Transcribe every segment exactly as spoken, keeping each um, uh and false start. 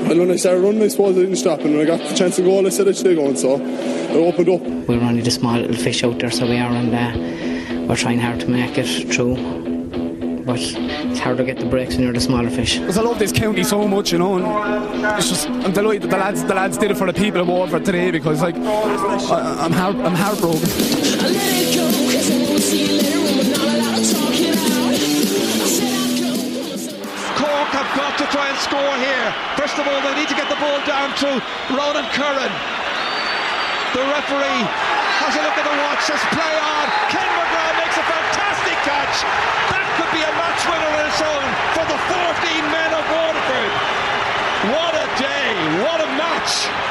And when I started running, I suppose I didn't stop, and when I got the chance to go, I said I should go, and so I opened up. We're only the small little fish out there, so we are, and uh, we're trying hard to make it through. But it's hard to get the breaks when you're the smaller fish. Because I love this county so much, you know, and it's just, I'm delighted that the lads, the lads did it for the people of Waterford today, because like I, I'm heart, I'm heartbroken. I let it go, 'cause I won't see you later when we're not allowed to talk it out. I said I'd go. Cork have got to try and score here. First of all, they need to get the ball down to Ronan Curran. The referee has a look at the watch, says play on. Ken McGrath makes a fantastic catch. That could be a match winner on its own for the fourteen men of Waterford. What a day, what a match.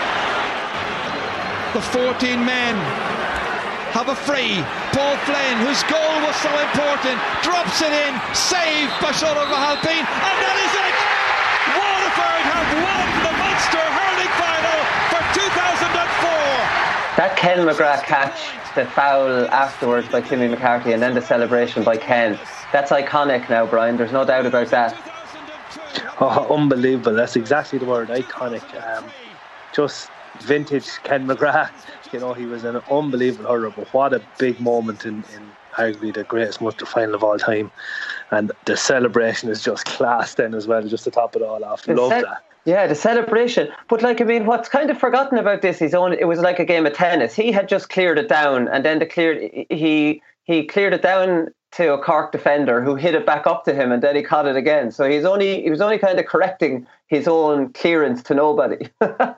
The fourteen men have a free. Paul Flynn, whose goal was so important, drops it in, saved by Shona Mahalpine, and that is it. Waterford have won the Munster hurling final for two thousand four. That Ken McGrath catch, the foul afterwards by Timmy McCarthy, and then the celebration by Ken, that's iconic now, Brian. There's no doubt about that. Oh, unbelievable. That's exactly the word, iconic. Um, just vintage Ken McGrath. You know, he was an unbelievable hurler, but what a big moment in, in arguably the greatest Munster final of all time. And the celebration is just class then as well, just to top it all off. Love ce- that. Yeah, the celebration. But like, I mean, what's kind of forgotten about this is only, it was like a game of tennis. He had just cleared it down, and then the cleared he he cleared it down to a Cork defender who hit it back up to him, and then he caught it again. So he's only he was only kind of correcting his own clearance to nobody.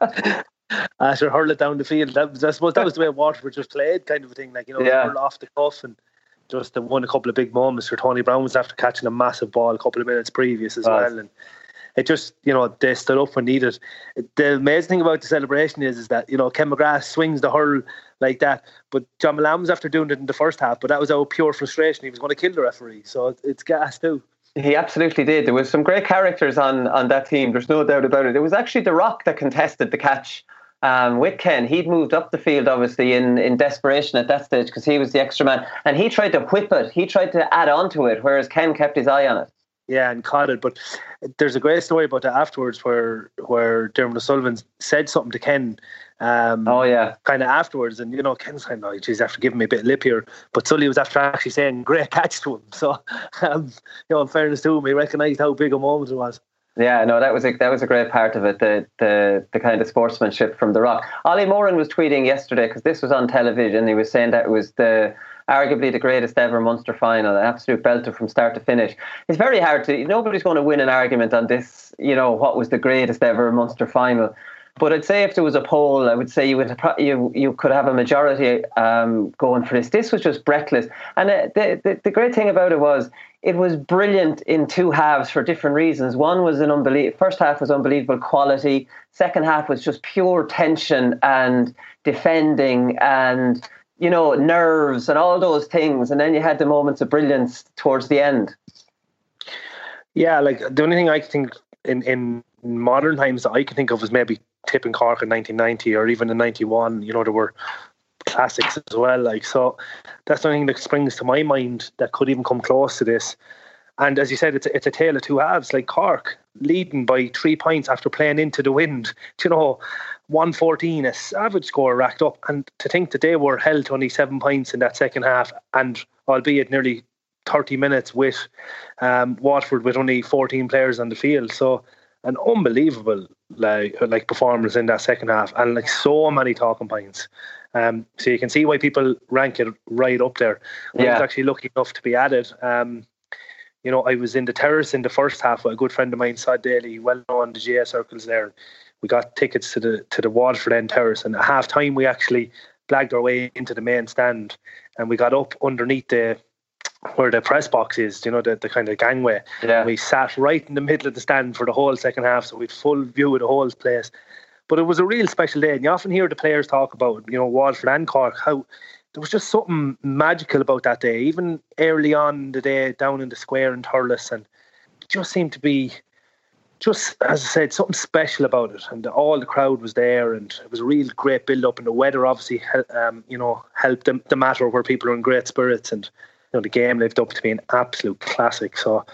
I should hurl it down the field. That was, I suppose that was the way Waterford just played, kind of a thing. Like, you know, yeah. hurl off the cuff, and just won a couple of big moments for Tony Brown was after catching a massive ball a couple of minutes previous as oh. well. And it just, you know, they stood up when needed. The amazing thing about the celebration is, is that, you know, Ken McGrath swings the hurl like that, but John Milan was after doing it in the first half, but that was out of pure frustration. He was going to kill the referee, so it's gas too. He absolutely did. There was some great characters on, on that team, there's no doubt about it. It was actually The Rock that contested the catch um, with Ken. He'd moved up the field, obviously, in, in desperation at that stage, because he was the extra man, and he tried to whip it, he tried to add on to it, whereas Ken kept his eye on it. Yeah, and caught it. But there's a great story about that afterwards where where Dermot O'Sullivan said something to Ken. Um, oh, yeah. Kind of afterwards. And, you know, Ken's kind of, oh, geez, after giving me a bit of lip here. But Sully was after actually saying, great catch to him. So, um, you know, in fairness to him, he recognised how big a moment it was. Yeah, no, that was a, that was a great part of it, the the the kind of sportsmanship from The Rock. Ollie Moran was tweeting yesterday, because this was on television, he was saying that it was the arguably the greatest ever Munster final, an absolute belter from start to finish. It's very hard to, nobody's going to win an argument on this, you know, what was the greatest ever Munster final. But I'd say if there was a poll, I would say you would you you could have a majority um, going for this. This was just breathless. And uh, the, the the great thing about it was it was brilliant in two halves for different reasons. One was an unbelievable, first half was unbelievable quality. Second half was just pure tension and defending and, you know, nerves and all those things. And then you had the moments of brilliance towards the end. Yeah, like the only thing I can think in, in modern times that I can think of is maybe tipping Cork in nineteen ninety or even in ninety-one. You know, there were classics as well. Like, so that's the only thing that springs to my mind that could even come close to this. And as you said, it's a, it's a tale of two halves. Like Cork leading by three points after playing into the wind. You know, one fourteen, a savage score racked up. And to think that they were held to only seven points in that second half, and albeit nearly thirty minutes with um, Waterford with only fourteen players on the field. So an unbelievable like like performance in that second half, and like so many talking points. Um, so you can see why people rank it right up there. I yeah. was actually lucky enough to be added. Um, you know, I was in the terrace in the first half with a good friend of mine, Sod Daly, well known in the G A circles there. We got tickets to the to the Waterford End terrace, and at half time we actually blagged our way into the main stand, and we got up underneath the where the press box is, you know, the, the kind of gangway. Yeah. We sat right in the middle of the stand for the whole second half, so we had full view of the whole place. But it was a real special day, and you often hear the players talk about, you know, Waterford and Cork, how there was just something magical about that day, even early on in the day down in the square in Thurles, and it just seemed to be just, as I said, something special about it, and all the crowd was there, and it was a real great build-up, and the weather obviously um, you know, helped the, the matter where people are in great spirits, and you know, the game lived up to be an absolute classic. So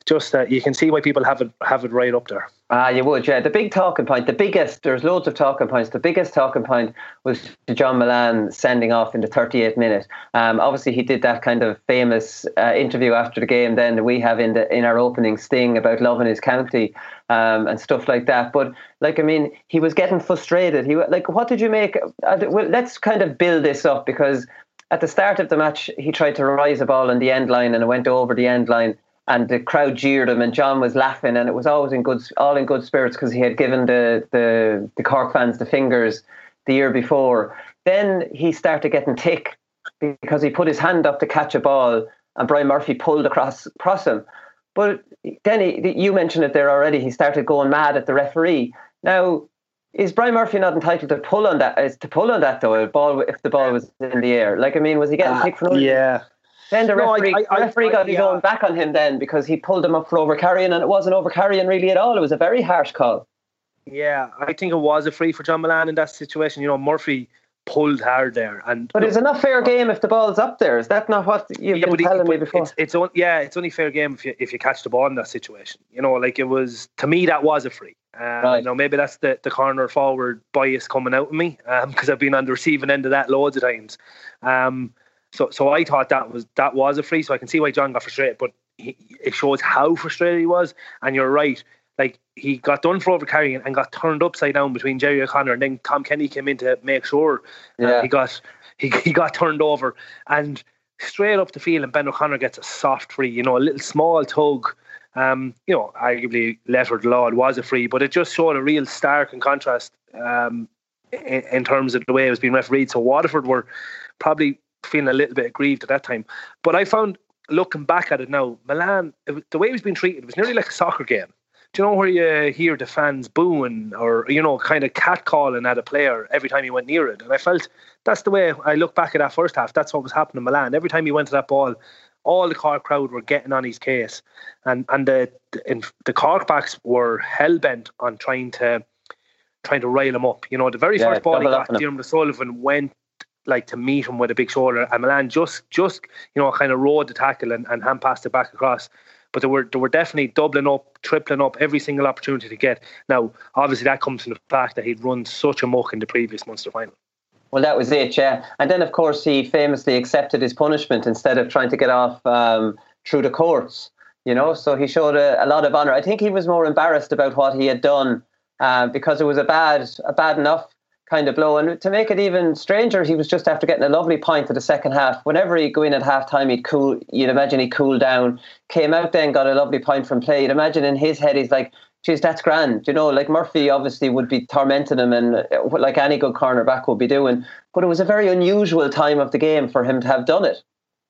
just uh, you can see why people have it have it right up there. Ah, you would, yeah. The big talking point, the biggest, there's loads of talking points. The biggest talking point was John Mullane sending off in the thirty-eighth minute. Um, obviously, he did that kind of famous uh, interview after the game then that we have in the in our opening sting about loving his county um, and stuff like that. But, like, I mean, he was getting frustrated. He like, what did you make? Uh, well, let's kind of build this up, because at the start of the match, he tried to rise a ball on the end line and it went over the end line. And the crowd jeered him, and John was laughing, and it was always in good, all in good spirits, because he had given the, the the Cork fans the fingers the year before. Then he started getting tick because he put his hand up to catch a ball, and Brian Murphy pulled across across him. But then he, you mentioned it there already. He started going mad at the referee. Now, is Brian Murphy not entitled to pull on that? Is to pull on that though? A ball if the ball was in the air. Like, I mean, was he getting uh, tick for no reason? Yeah. Then the no, referee, I, I, the referee I, got I, his yeah. own back on him then, because he pulled him up for overcarrying, and it wasn't overcarrying really at all. It was a very harsh call. Yeah, I think it was a free for John Mullane in that situation. You know, Murphy pulled hard there, and but it's not fair game if the ball's up there. Is that not what you've yeah, been telling he, me before? It's, it's on, yeah, it's only fair game if you if you catch the ball in that situation. You know, like it was, to me, that was a free. Um, right. You know, maybe that's the, the corner forward bias coming out of me, because um, I've been on the receiving end of that loads of times. Um, so so I thought that was that was a free. So I can see why John got frustrated, but he, it shows how frustrated he was. And you're right. Like, he got done for overcarrying and got turned upside down between Jerry O'Connor, and then Tom Kenny came in to make sure yeah. uh, he got he, he got turned over, and straight up the field, and Ben O'Connor gets a soft free, you know, a little small tug. Um, you know, arguably letter of the law, it was a free, but it just showed a real stark and contrast um, in, in terms of the way it was being refereed. So Waterford were probably feeling a little bit aggrieved at that time. But I found, looking back at it now, Mullane, it, the way he was being treated, it was nearly like a soccer game. Do you know where you hear the fans booing or, you know, kind of catcalling at a player every time he went near it? And I felt that's the way I look back at that first half. That's what was happening in Mullane. Every time he went to that ball, all the Cork crowd were getting on his case. And and the the, the Cork backs were hell-bent on trying to trying to rile him up. You know, the very yeah, first ball he got, Diarmuid O'Sullivan went like to meet him with a big shoulder, and Mullane just, just you know, kind of rode the tackle and, and hand passed it back across. But they were they were definitely doubling up, tripling up every single opportunity to get. Now, obviously, that comes from the fact that he'd run such a muck in the previous Munster final. Well, that was it, yeah. And then, of course, he famously accepted his punishment instead of trying to get off um, through the courts, you know. So he showed a, a lot of honour. I think he was more embarrassed about what he had done uh, because it was a bad, a bad enough kind of blow. And to make it even stranger, he was just after getting a lovely point of the second half. Whenever he'd go in at half time, he'd cool, you'd imagine he'd cool down, came out then, got a lovely point from play. You'd imagine in his head, he's like, geez, that's grand. You know, like Murphy obviously would be tormenting him, and like any good cornerback would be doing. But it was a very unusual time of the game for him to have done it.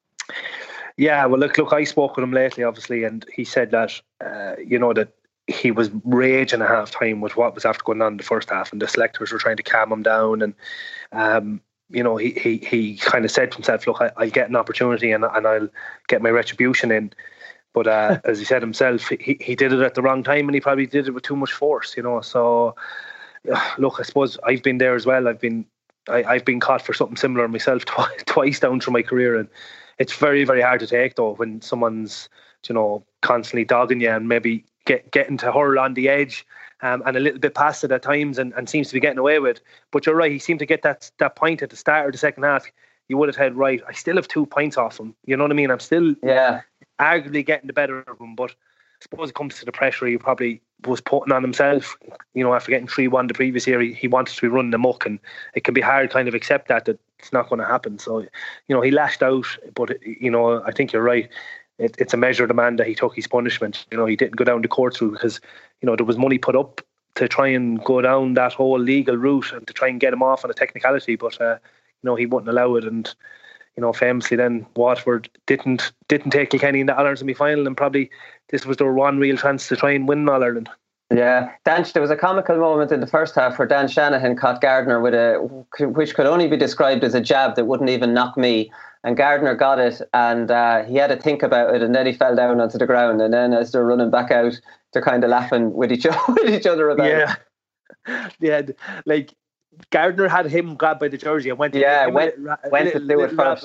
Yeah, well, look, look, I spoke with him lately, obviously, and he said that, uh, you know, that he was raging at half time with what was after going on in the first half, and the selectors were trying to calm him down. And, um, you know, he he he kind of said to himself, look, I, I'll get an opportunity and, and I'll get my retribution in. But uh, as he said himself, he, he did it at the wrong time, and he probably did it with too much force, you know. So, look, I suppose I've been there as well. I've been I, I've been caught for something similar myself twice, twice down through my career, and it's very, very hard to take, though, when someone's, you know, constantly dogging you and maybe get getting to hurl on the edge um, and a little bit past it at times, and, and seems to be getting away with. But you're right, he seemed to get that that point at the start of the second half. You would have had, right, I still have two points off him. You know what I mean? I'm still yeah. arguably getting the better of him, but I suppose it comes to the pressure he probably was putting on himself. You know, after getting three one the previous year, he, he wanted to be running amok, and it can be hard kind of accept that, that it's not going to happen. So, you know, he lashed out, but, you know, I think you're right. It, it's a measured demand that he took his punishment. You know, he didn't go down the court through because, you know, there was money put up to try and go down that whole legal route and to try and get him off on a technicality, but, uh, you know, he wouldn't allow it. And, you know, famously then Waterford didn't didn't take Kilkenny in the All-Ireland semi-final, and probably this was their one real chance to try and win All-Ireland. Yeah, Dan, there was a comical moment in the first half where Dan Shanahan caught Gardner with a, which could only be described as a jab that wouldn't even knock me. And Gardner got it, and uh, he had to think about it, and then he fell down onto the ground. And then as they're running back out, they're kind of laughing with each other, with each other about yeah. it. Yeah, like Gardner had him grabbed by the jersey and went. To yeah, him, went, him, went to do it first.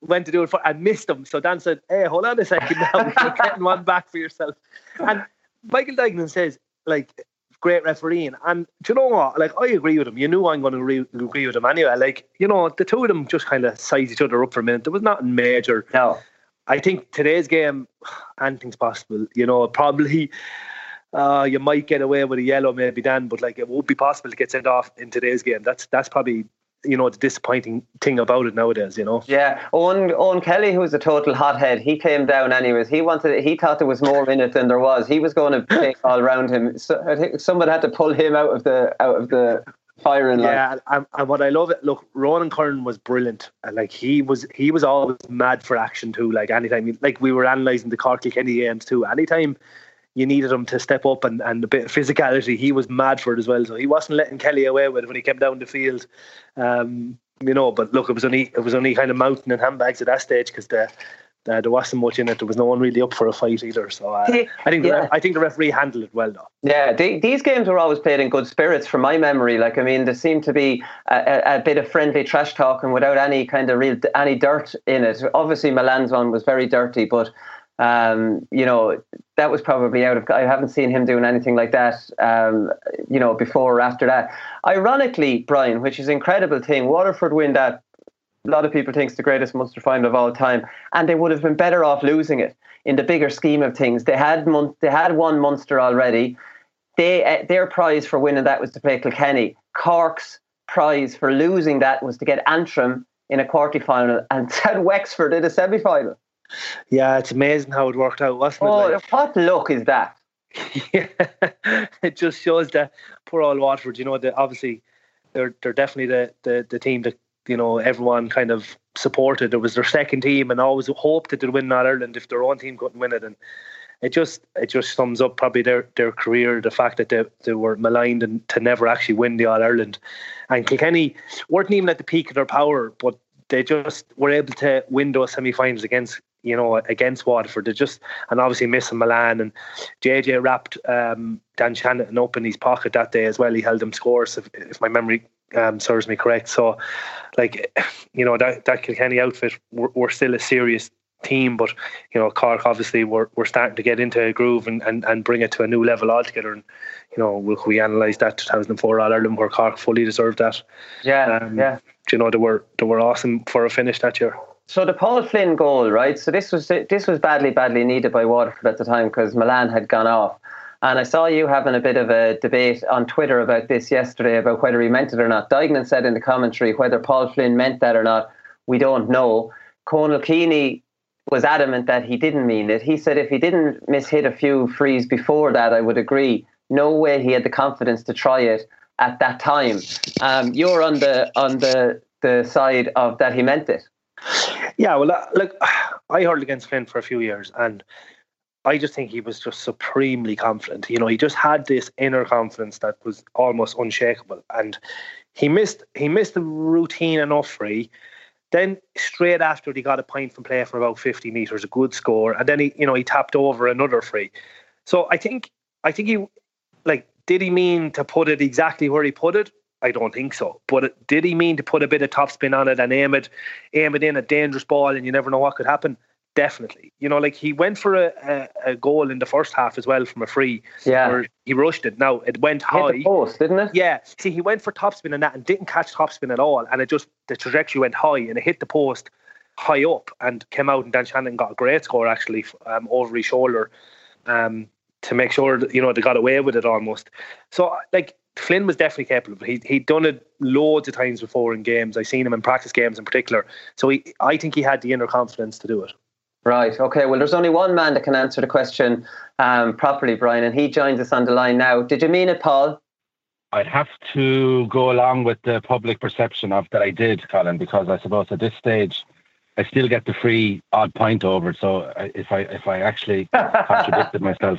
went to do it for and missed him. So Dan said, "Hey, hold on a second now, you're getting one back for yourself." And Michael Duignan says, like, great refereeing. And do you know what? Like, I agree with him. You knew I'm going to re- agree with him anyway. Like, you know, the two of them just kind of sized each other up for a minute. There was nothing major. No. I think today's game, anything's possible. You know, probably uh, you might get away with a yellow maybe then, but like it won't be possible to get sent off in today's game. That's that's probably, you know, the disappointing thing about it nowadays, you know. Yeah, Owen, Owen Kelly, who's a total hothead, he came down anyways. He wanted, he thought there was more in it than there was. He was going to take all around him. So I think someone had to pull him out of the out of the firing line. Yeah, and, and what I love it. Look, Ronan Curran was brilliant. And like he was, he was always mad for action too. Like anytime, like we were analysing the Cork Kilkenny games too. Anytime you needed him to step up and, and a bit of physicality, he was mad for it as well. So he wasn't letting Kelly away with it when he came down the field. Um, you know, but look, it was only it was only kind of mountain and handbags at that stage because the, the, there wasn't much in it. There was no one really up for a fight either. So uh, I think yeah. the, I think the referee handled it well though. Yeah, the, these games were always played in good spirits from my memory. Like, I mean, there seemed to be a, a, a bit of friendly trash talking without any kind of real any dirt in it. Obviously, Milan's one was very dirty, but um, you know, that was probably out of. I haven't seen him doing anything like that, um, you know, before or after that. Ironically, Brian, which is an incredible thing, Waterford win that. A lot of people think it's the greatest Munster final of all time, and they would have been better off losing it in the bigger scheme of things. They had Mun- they had won Munster already. They uh, their prize for winning that was to play Kilkenny. Cork's prize for losing that was to get Antrim in a quarter-final and send Wexford in a semi-final. Yeah, it's amazing how it worked out, wasn't it? Oh, like, what luck is that? yeah, it just shows that poor old Watford. You know, that obviously they're they're definitely the, the, the team that, you know, everyone kind of supported. It was their second team and always hoped that they'd win All Ireland if their own team couldn't win it. And it just it just sums up probably their, their career, the fact that they, they were maligned and to never actually win the All Ireland. And Kilkenny weren't even at the peak of their power, but they just were able to win those semi-finals against, you know, against Waterford. They just, and obviously missing Milan, and J J wrapped um, Dan Shannon up in his pocket that day as well. He held them scores, if, if my memory um, serves me correct. So, like, you know, that, that Kilkenny outfit were, were still a serious team, but, you know, Cork obviously were, were starting to get into a groove and, and, and bring it to a new level altogether. And, you know, we, we analysed that two thousand four All Ireland where Cork fully deserved that. Yeah, um, yeah. You know, they were they were awesome for a finish that year. So the Paul Flynn goal, right? So this was this was badly, badly needed by Waterford at the time because Milan had gone off. And I saw you having a bit of a debate on Twitter about this yesterday, about whether he meant it or not. Duignan said in the commentary whether Paul Flynn meant that or not, we don't know. Conal Keaney was adamant that he didn't mean it. He said if he didn't mishit a few frees before that, I would agree. No way he had the confidence to try it at that time. Um, you're on the on the, the side of that he meant it. Yeah, well, uh, look, I hurled against Flynn for a few years, and I just think he was just supremely confident. You know, he just had this inner confidence that was almost unshakable, and he missed he missed the routine enough free. Then straight after, he got a point from play from about fifty metres, a good score, and then he, you know, he tapped over another free. So I think I think he, like, did he mean to put it exactly where he put it? I don't think so. But it, did he mean to put a bit of topspin on it and aim it, aim it in a dangerous ball and you never know what could happen? Definitely. You know, like he went for a, a, a goal in the first half as well from a free. Yeah. Where he rushed it. Now, it went high. Hit the post, didn't it? Yeah. See, he went for topspin and that and didn't catch topspin at all. And it just, the trajectory went high and it hit the post high up and came out, and Dan Shannon got a great score actually um, over his shoulder um, to make sure that, you know, they got away with it almost. So, like, Flynn was definitely capable of it. He, he'd done it loads of times before in games. I've seen him in practice games in particular. So he, I think he had the inner confidence to do it. Right. Okay. Well, there's only one man that can answer the question um, properly, Brian, and he joins us on the line now. Did you mean it, Paul? I'd have to go along with the public perception of that I did, Colin, because I suppose at this stage I still get the free odd point over it. So if I if I actually contradicted myself,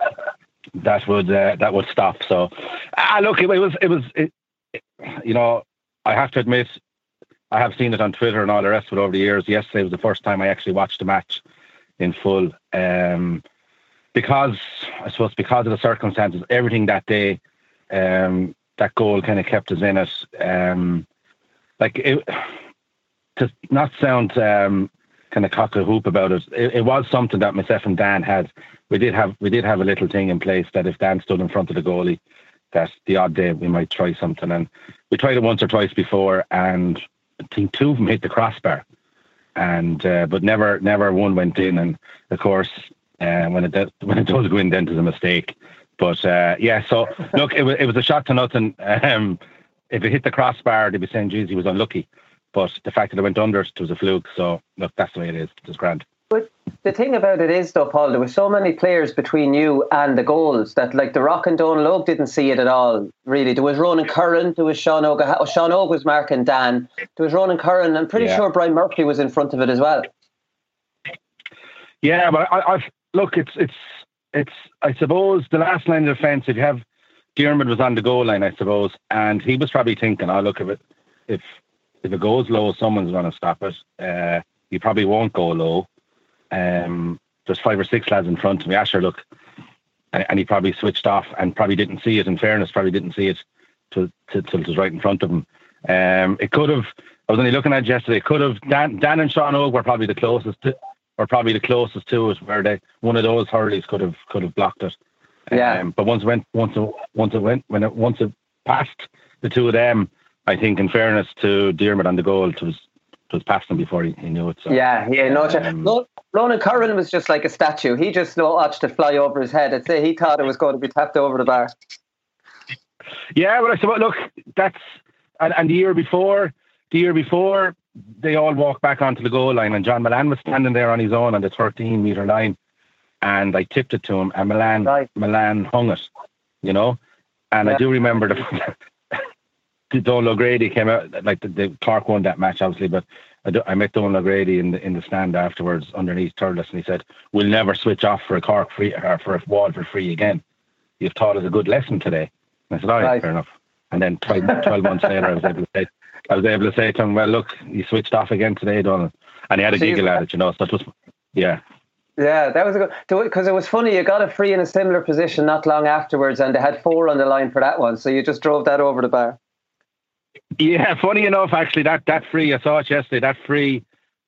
that would uh, that would stop. So ah, look, it, it was it was it, it, you know, I have to admit, I have seen it on Twitter and all the rest of it over the years. Yesterday was the first time I actually watched the match in full, um, because I suppose because of the circumstances, everything that day, um, that goal kind of kept us in it. Um, like it, to not sound um, kind of cock a hoop about it, it, it was something that myself and Dan had. We did have we did have a little thing in place that if Dan stood in front of the goalie, that the odd day we might try something. And we tried it once or twice before, and I think two of them hit the crossbar, and uh, but never never one went in. And of course, uh, when it does, when it does go in, then there's a mistake. But uh, yeah, so look, it was it was a shot to nothing. Um, if it hit the crossbar, they'd be saying, "Geez, he was unlucky." But the fact that it went under, it was a fluke. So look, that's the way it is. It's grand. But the thing about it is, though, Paul, there were so many players between you and the goals that, like, the Rock and Donal Óg didn't see it at all, really. There was Ronan Curran, there was Sean Óg. Oh, Sean Óg was marking Dan. There was Ronan Curran. I'm pretty yeah. sure Brian Murphy was in front of it as well. Yeah, but I, I've look, it's it's it's. I suppose the last line of defence, if you have Diarmuid was on the goal line, I suppose, and he was probably thinking, "Oh, look, if it if if it goes low, someone's going to stop it. Uh, you probably won't go low." Um, there's five or six lads in front of me. Asher, look, and, and he probably switched off and probably didn't see it. In fairness, probably didn't see it till till it was right in front of him. Um, it could have. I was only looking at it yesterday. It could have. Dan, Dan and Sean Óg were probably the closest to, or probably the closest to it, where they one of those hurleys could have could have blocked it. Yeah. Um, but once it went, once it once it went, when it once it passed the two of them, I think, in fairness to Diarmuid on the goal, it was. It was past him before he, he knew it. So. Yeah, yeah, no. Um, Ronan Curran was just like a statue. He just watched it fly over his head. I'd say he thought it was going to be tapped over the bar. Yeah, but I suppose, look, that's and, and the year before, the year before, they all walked back onto the goal line, and John Milan was standing there on his own on the thirteen metre line, and I tipped it to him, and Milan right. Milan hung it, you know, and yeah. I do remember the. Donal O'Grady came out, like the, the Clark won that match, obviously, but I, do, I met Donal O'Grady in the in the stand afterwards underneath Thurles, and he said, "We'll never switch off for a Cork free or for a Waterford free again. You've taught us a good lesson today." And I said, "All right, right. fair enough." And then twelve, twelve months later, I was able to say, I was able to say to him, "Well, look, you switched off again today, Donal," and he had a giggle at it, you know. So it was, yeah. Yeah, that was a good, because it was funny. You got a free in a similar position not long afterwards, and they had four on the line for that one, so you just drove that over the bar. Yeah, funny enough, actually, that, that free, I saw it yesterday, that free,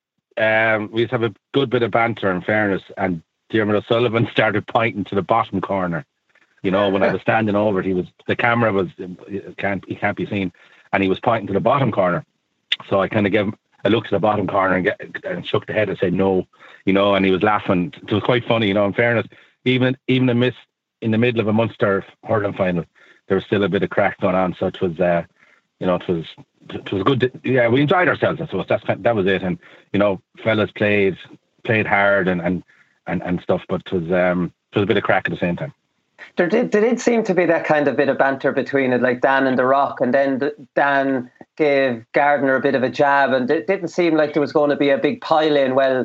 um, we used to have a good bit of banter, in fairness, and Diarmuid O'Sullivan started pointing to the bottom corner. You know, when I was standing over it, he was, the camera was, it can't, he can't be seen, and he was pointing to the bottom corner. So I kind of gave him a look to the bottom corner and, get, and shook the head and said no, you know, and he was laughing. It was quite funny, you know, in fairness, even, even in, miss, in the middle of a Munster hurling final, there was still a bit of crack going on, so it was, uh, you know, it was it was good. To, yeah, we enjoyed ourselves. I suppose that's that was it. And you know, fellas played played hard and and, and, and stuff. But it was um it was a bit of crack at the same time. There did there did seem to be that kind of bit of banter between it, like Dan and the Rock, and then Dan gave Gardner a bit of a jab, and it didn't seem like there was going to be a big pile in. Well,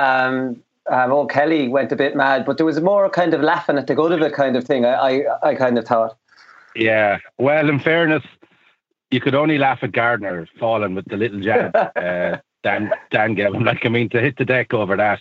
um, um, O'Kelly went a bit mad, but there was more kind of laughing at the good of it kind of thing. I I, I kind of thought. Yeah. Well, in fairness, you could only laugh at Gardner falling with the little jab uh, Dan Dan gave him. Like, I mean, to hit the deck over that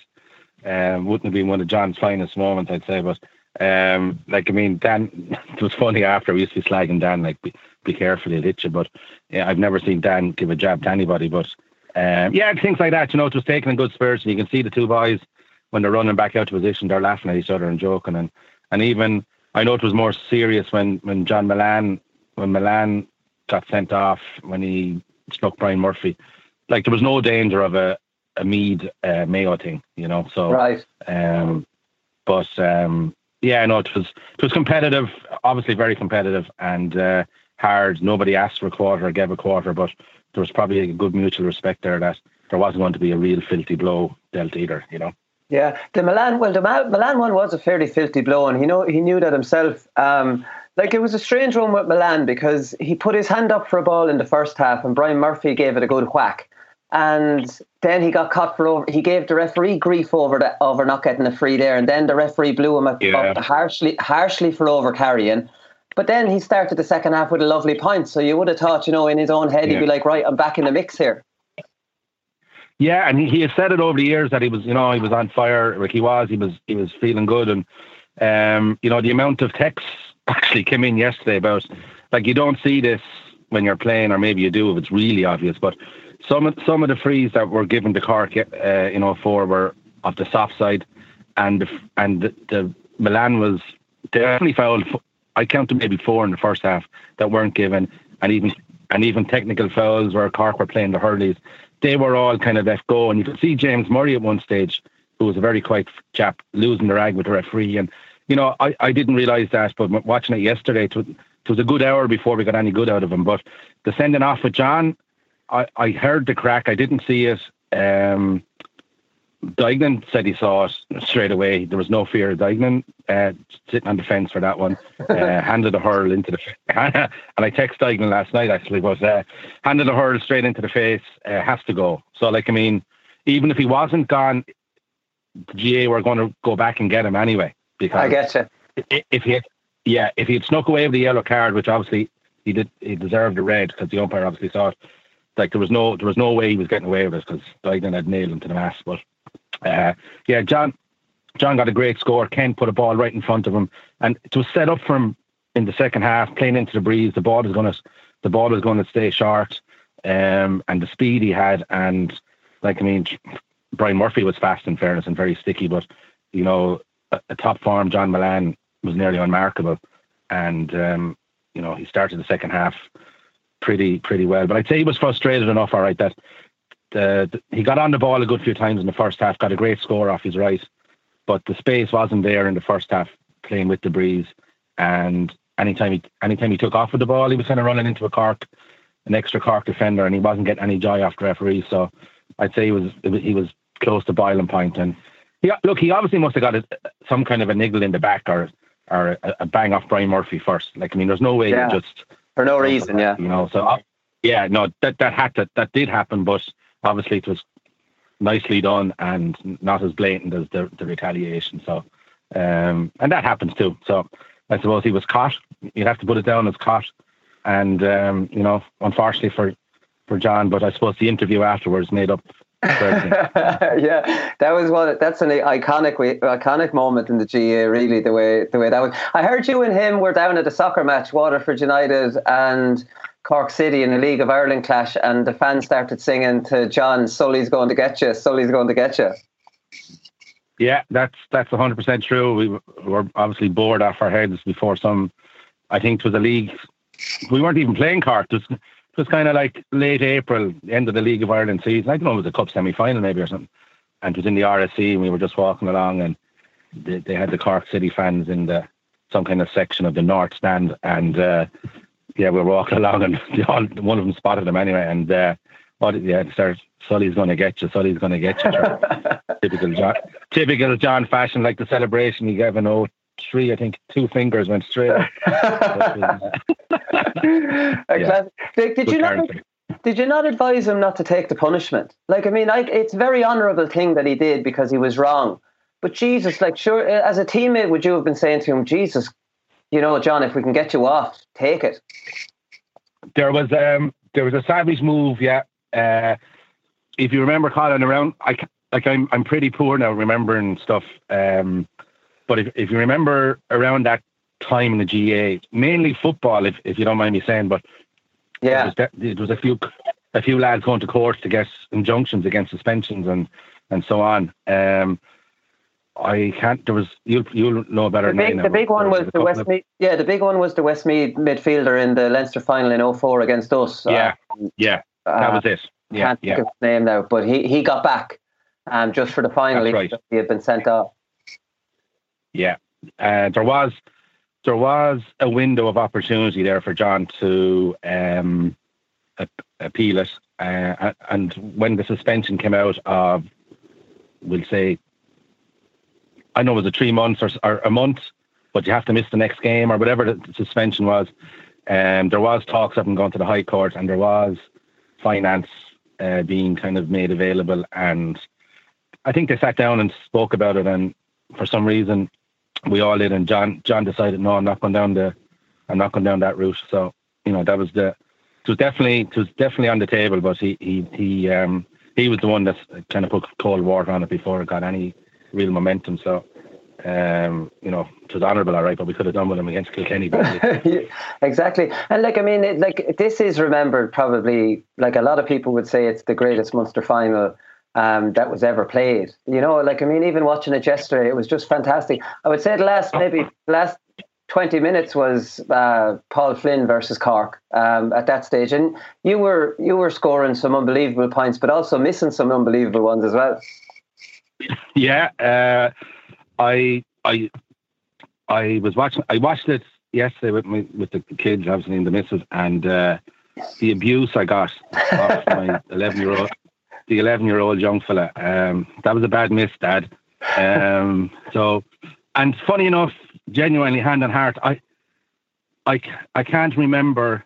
um, wouldn't have been one of John's finest moments, I'd say. But um, like, I mean, Dan, it was funny after. We used to be slagging Dan, like, be, be careful, he'll hit you. But yeah, I've never seen Dan give a jab to anybody. But um, yeah, things like that, you know, it was taken in good spirits. And you can see the two boys, when they're running back out to position, they're laughing at each other and joking. And, and even, I know it was more serious when, when John Milan, when Milan got sent off when he struck Brian Murphy. Like, there was no danger of a, a Mead uh, Mayo thing, you know. So, right. Um, but um, yeah, no, it was it was competitive, obviously very competitive and uh, hard. Nobody asked for a quarter or gave a quarter, but there was probably a good mutual respect there that there wasn't going to be a real filthy blow dealt either, you know. Yeah, the Milan, well, the Milan one was a fairly filthy blow, and he know he knew that himself. Um, Like, it was a strange one with Milan because he put his hand up for a ball in the first half and Brian Murphy gave it a good whack. And then he got caught for over. He gave the referee grief over the, over not getting a free there. And then the referee blew him up, yeah. up harshly, harshly for over carrying. But then he started the second half with a lovely point. So you would have thought, you know, in his own head, yeah. he'd be like, right, I'm back in the mix here. Yeah, and he, he has said it over the years that he was, you know, he was on fire. Like he was, he was, he was feeling good. And, um, you know, the amount of texts actually came in yesterday about, like, you don't see this when you're playing, or maybe you do if it's really obvious, but some of some of the frees that were given to Cork, uh, you know, four were of the soft side, and the, and the, the Milan was definitely fouled. I counted maybe four in the first half that weren't given, and even and even technical fouls where Cork were playing the hurleys. They were all kind of let go, and you could see James Murray at one stage, who was a very quiet chap, losing the rag with the referee. And you know, I, I didn't realise that, but watching it yesterday, it was, it was a good hour before we got any good out of him. But the sending off with John, I, I heard the crack. I didn't see it. Um, Duignan said he saw it straight away. There was no fear of Duignan uh, sitting on the fence for that one. Uh, handed a hurl into the and I texted Duignan last night actually, but uh, handed a hurl straight into the face. Uh, has to go. So like I mean, even if he wasn't gone, the G A were going to go back and get him anyway. Because I get you. If he had, yeah, if he had snuck away with the yellow card, which obviously he did, he deserved a red because the umpire obviously saw it. Like there was no, there was no way he was getting away with it because Duignan had nailed him to the mast. But uh, yeah, John, John got a great score. Ken put a ball right in front of him, and it was set up for him in the second half, playing into the breeze. The ball was going to, the ball was going to stay short, um, and the speed he had, and like I mean, Brian Murphy was fast in fairness and very sticky, but you know, a, a top form John Milan was nearly unmarkable, and um, you know, he started the second half pretty pretty well. But I'd say he was frustrated enough, all right, that the, the, he got on the ball a good few times in the first half, got a great score off his right, but the space wasn't there in the first half playing with the breeze. And anytime he anytime he took off with the ball, he was kind of running into a Cork, an extra Cork defender, and he wasn't getting any joy off the referee. So I'd say he was he was close to boiling point. And he, look, he obviously must have got a, some kind of a niggle in the back or or a, a bang off Brian Murphy first. Like I mean, there's no way yeah. he just for no reason, yeah. You know, so uh, yeah, no, that that had to that did happen, but obviously it was nicely done and not as blatant as the the retaliation. So, um, and that happens too. So I suppose he was caught. You'd have to put it down as caught, and um, you know, unfortunately for for John, but I suppose the interview afterwards made up. Yeah, that was one. That's an iconic, iconic moment in the G A. Really, the way the way that was. I heard you and him were down at a soccer match, Waterford United and Cork City in a League of Ireland clash, and the fans started singing to John, "Sully's going to get you, Sully's going to get you." Yeah, that's that's one hundred percent true. We were obviously bored off our heads before some. I think it was a league. We weren't even playing Cork. It was, It was kind of like late April, end of the League of Ireland season. I don't know, it was a cup semi-final maybe or something. And it was in the R S C, and we were just walking along, and they, they had the Cork City fans in the some kind of section of the North Stand. And uh, yeah, we were walking along, and they all, one of them spotted them anyway. And uh, what? Yeah, it started, Sully's going to get you. Sully's going to get you. typical John, typical John fashion, like the celebration he gave an O three. I think two fingers went straight. Yeah. Did, did you not? Did you not advise him not to take the punishment? Like, I mean, like, it's a very honourable thing that he did because he was wrong. But Jesus, like, sure, as a teammate, would you have been saying to him, Jesus, you know, John, if we can get you off, take it? There was um, there was a savage move, yeah. Uh, if you remember, Colin, around, I like I'm I'm pretty poor now remembering stuff. Um, but if if you remember around that time in the G A, mainly football, if if you don't mind me saying, but. Yeah, There was, there was a few a few lads going to court to get injunctions against suspensions and, and so on. Um, I can't. There was you'll you'll know better the than big, I know. The big one was, was the Westmeath. Of, yeah, the big one was the Westmeath midfielder in the Leinster final in oh four against us. Yeah, uh, yeah, that uh, was it. Yeah, can't yeah. think of his name now, but he, he got back, um, just for the final. That's right. He had been sent off. Yeah, uh, there was. There was a window of opportunity there for John to um, appeal it. Uh, and when the suspension came out of, we'll say, I know it was a three months or, or a month, but you have to miss the next game or whatever the suspension was. Um, there was talks of him going to the High Court, and there was finance uh, being kind of made available. And I think they sat down and spoke about it, and for some reason, we all did, and John John decided, no, I'm not going down the, I'm not going down that route. So, you know, that was the, it was definitely, it was definitely on the table, but he he he um he was the one that kind of put cold water on it before it got any real momentum. So, Um, you know, it was honourable, all right, but we could have done with him against Kilkenny. Exactly. And like, I mean, it, like this is remembered probably, like a lot of people would say it's the greatest Munster final um, that was ever played. You know, like, I mean, even watching it yesterday, it was just fantastic. I would say the last, maybe last twenty minutes was uh, Paul Flynn versus Cork um, at that stage. And you were, you were scoring some unbelievable points, but also missing some unbelievable ones as well. Yeah. Uh, I, I, I was watching. I watched it yesterday with my with the kids, obviously, and the missus, and uh, the abuse I got off my eleven-year-old, the eleven-year-old young fella. Um, that was a bad miss, Dad. Um, so, and funny enough, genuinely, hand on heart, I, I, I can't remember.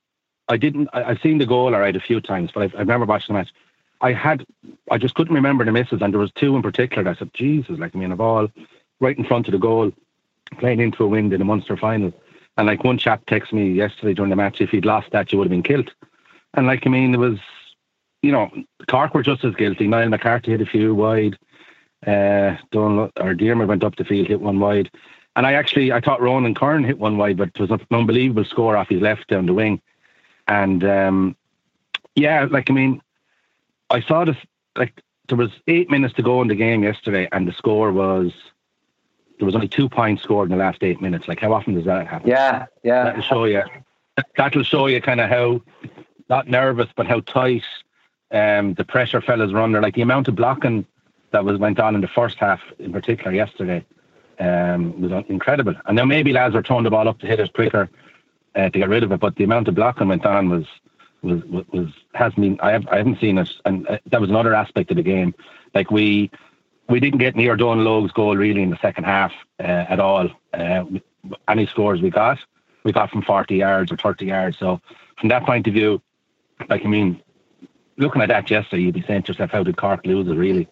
I didn't. I, I've seen the goal all right a few times, but I, I remember watching the match. I had, I just couldn't remember the misses, and there was two in particular that I said, Jesus, like, I mean, a ball right in front of the goal, playing into a wind in a Munster final. And like one chap texted me yesterday during the match, if he'd lost that, you would have been killed. And like, I mean, it was, you know, Cork were just as guilty. Niall McCarthy hit a few wide. Uh, Donald, or Dearmer went up the field, hit one wide. And I actually, I thought Ronan Kern hit one wide, but it was an unbelievable score off his left down the wing. And um, yeah, like, I mean, I saw this, like, there was eight minutes to go in the game yesterday, and the score was, there was only two points scored in the last eight minutes. Like, how often does that happen? Yeah, yeah. That'll show you, that'll show you kind of how, not nervous, but how tight um, the pressure fellas were under. Like, the amount of blocking that was went on in the first half, in particular yesterday, um, was incredible. And now maybe lads were throwing the ball up to hit it quicker uh, to get rid of it, but the amount of blocking went on was, was was, was has been I have I haven't seen it, and uh, that was another aspect of the game. Like we we didn't get near Donal Logue's goal really in the second half uh, at all. Uh, any scores we got, we got from forty yards or thirty yards. So from that point of view, like, I mean, looking at that yesterday, you'd be saying to yourself, how did Cork lose it really?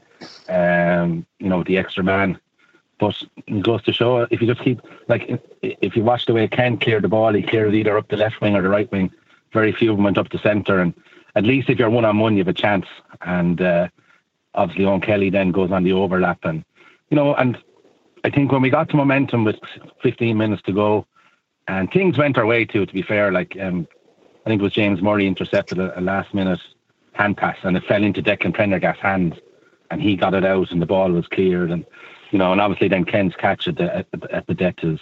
Um, you know, the extra man. But it goes to show, if you just keep, like, if you watch the way Ken cleared the ball, he cleared it either up the left wing or the right wing. Very few of them went up the centre, and at least if you're one on one, you have a chance. And uh, obviously, Owen Kelly then goes on the overlap, and you know, and I think when we got to momentum with fifteen minutes to go, and things went our way too. To be fair, like um, I think it was James Murray intercepted a, a last minute hand pass, and it fell into Declan Prendergast's hands, and he got it out, and the ball was cleared, and you know, and obviously then Ken's catch at the at, at the deck is,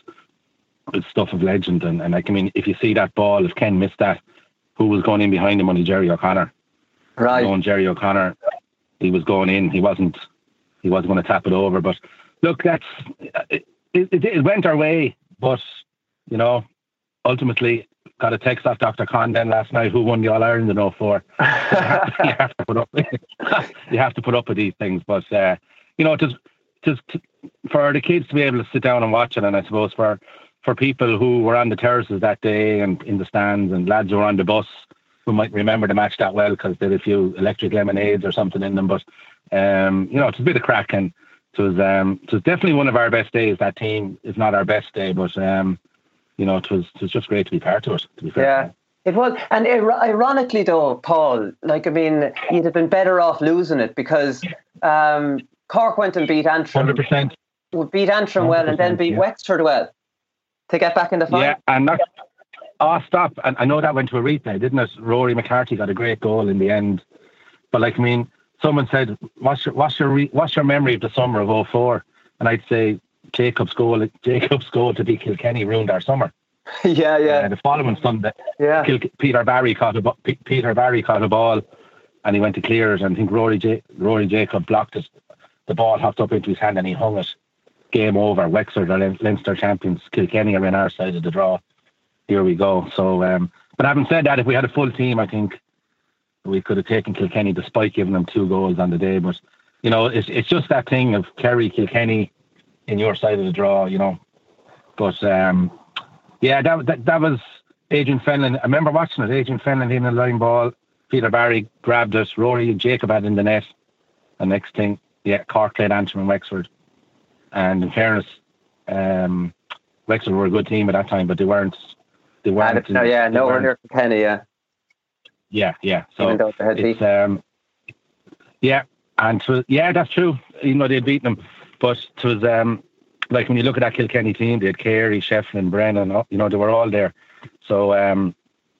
is stuff of legend, and, and like, I mean, if you see that ball, if Ken missed that, who was going in behind him? Only Jerry O'Connor. Right. Going Jerry O'Connor, he was going in. He wasn't. He wasn't going to tap it over. But look, that's it. It, it went our way, but you know, ultimately got a text off Doctor Condon last night, who won the All Ireland in oh four. you, have to, you have to put up. you have to put up with these things, but uh, you know, just just for the kids to be able to sit down and watch it, and I suppose for. For people who were on the terraces that day and in the stands, and lads who were on the bus who might remember the match that well because they had a few electric lemonades or something in them. But, um, you know, it's a bit of crack, and it was, um, it was definitely one of our best days. That team is not our best day, but, um, you know, it was, it was just great to be part of it, to be fair. Yeah. It was, and ironically though, Paul, like, I mean, you'd have been better off losing it because um, Cork went and beat Antrim. one hundred percent. Beat Antrim well and then beat yeah. Wexford well. To get back in the final. Yeah, and that, oh, stop. And I know that went to a replay, didn't it? Rory McCarthy got a great goal in the end. But, like, I mean, someone said, what's your, what's your, re, what's your memory of the summer of oh four? And I'd say Jacob's goal, Jacob's goal to beat Kilkenny ruined our summer. yeah, yeah. Uh, the following Sunday, yeah. Kil, Peter Barry caught a P, Peter Barry caught a ball, and he went to clear it. And I think Rory, J, Rory Jacob blocked it. The ball hopped up into his hand, and he hung it. Game over. Wexford are Leinster champions. Kilkenny are in our side of the draw. Here we go. So, um, but having said that, if we had a full team, I think we could have taken Kilkenny despite giving them two goals on the day. But you know, it's it's just that thing of Kerry, Kilkenny in your side of the draw. You know, but um, yeah, that, that that was Adrian Fenlon. I remember watching it. Adrian Fenlon in the line ball. Peter Barry grabbed it. Rory and Jacob had in the net. And next thing, yeah, Cork played Antrim and Wexford. And in fairness, um, Wexford were a good team at that time, but they weren't. They weren't. No, yeah, nowhere near Kilkenny. Yeah. Yeah, yeah. So even though they had it's um, yeah, and to, yeah, that's true. Even though they'd beaten them, but it was um, like when you look at that Kilkenny team, they had Carey, Shefflin, Brennan, you know, they were all there. So um,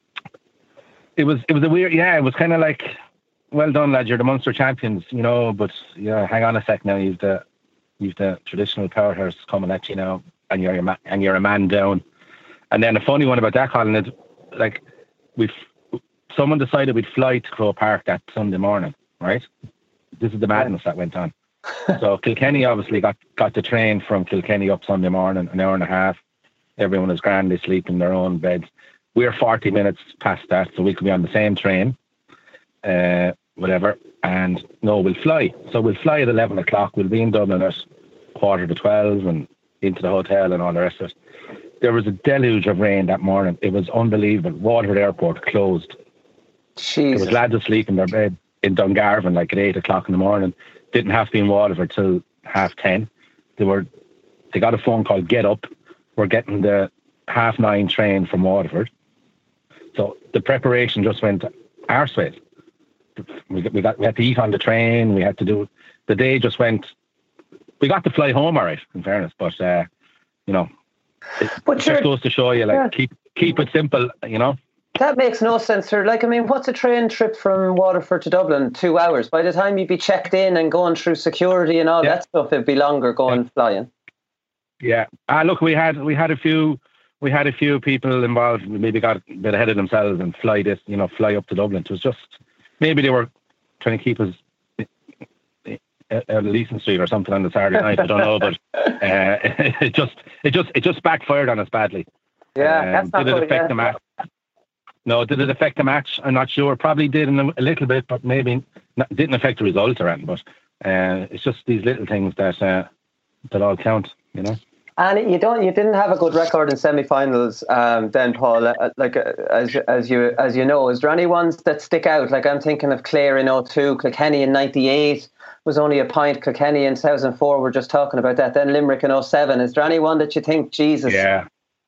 it was it was a weird, yeah, it was kind of like, well done, lads, you're the Munster champions, you know, but yeah, hang on a sec now, you've the you've the traditional powerhouse coming at you now, and you're a ma- and you're a man down. And then the funny one about that, Colin, is like we someone decided we'd fly to Croke Park that Sunday morning, right? This is the madness that went on. So Kilkenny obviously got, got the train from Kilkenny up Sunday morning, an hour and a half. Everyone was grand, they sleep in their own beds. We're forty minutes past that, so we could be on the same train, uh, whatever. And no, we'll fly. So we'll fly at eleven o'clock. We'll be in Dublin at quarter to twelve and into the hotel and all the rest of it. There was a deluge of rain that morning. It was unbelievable. Waterford Airport closed. Jesus. There was lads asleep in their bed in Dungarvan like at eight o'clock in the morning. Didn't have to be in Waterford till half ten. They were, they got a phone call, get up. We're getting the half nine train from Waterford. So the preparation just went arseways. We got, we got, we had to eat on the train. We had to do, the day just went, we got to fly home all right, in fairness, but, uh, you know, it, but it just goes to show you, like, yeah. keep, keep it simple, you know. That makes no sense, sir. Like, I mean, what's a train trip from Waterford to Dublin? Two hours. By the time you'd be checked in and going through security and all yeah. that stuff, it'd be longer going yeah. flying. Yeah. Ah, look, we had we had a few we had a few people involved. Who maybe got a bit ahead of themselves and fly this, you know, fly up to Dublin. It was just maybe they were trying to keep us out of Leeson Street or something on the Saturday night. I don't know, but uh, it just it just it just backfired on us badly. Yeah, um, that's not did it good, affect yeah. the match? No, did it affect the match? I'm not sure. Probably did in a, a little bit, but maybe not, didn't affect the result or anything. But uh, it's just these little things that uh, that all count, you know. And you don't, you didn't have a good record in semi-finals, um, then, Paul. Uh, like uh, as as you as you know, is there any ones that stick out? Like I'm thinking of Clare in oh two, Kilkenny in ninety-eight was only a point. Kilkenny in two thousand four, we're just talking about that. Then Limerick in oh seven. Is there any one that you think, Jesus? Yeah.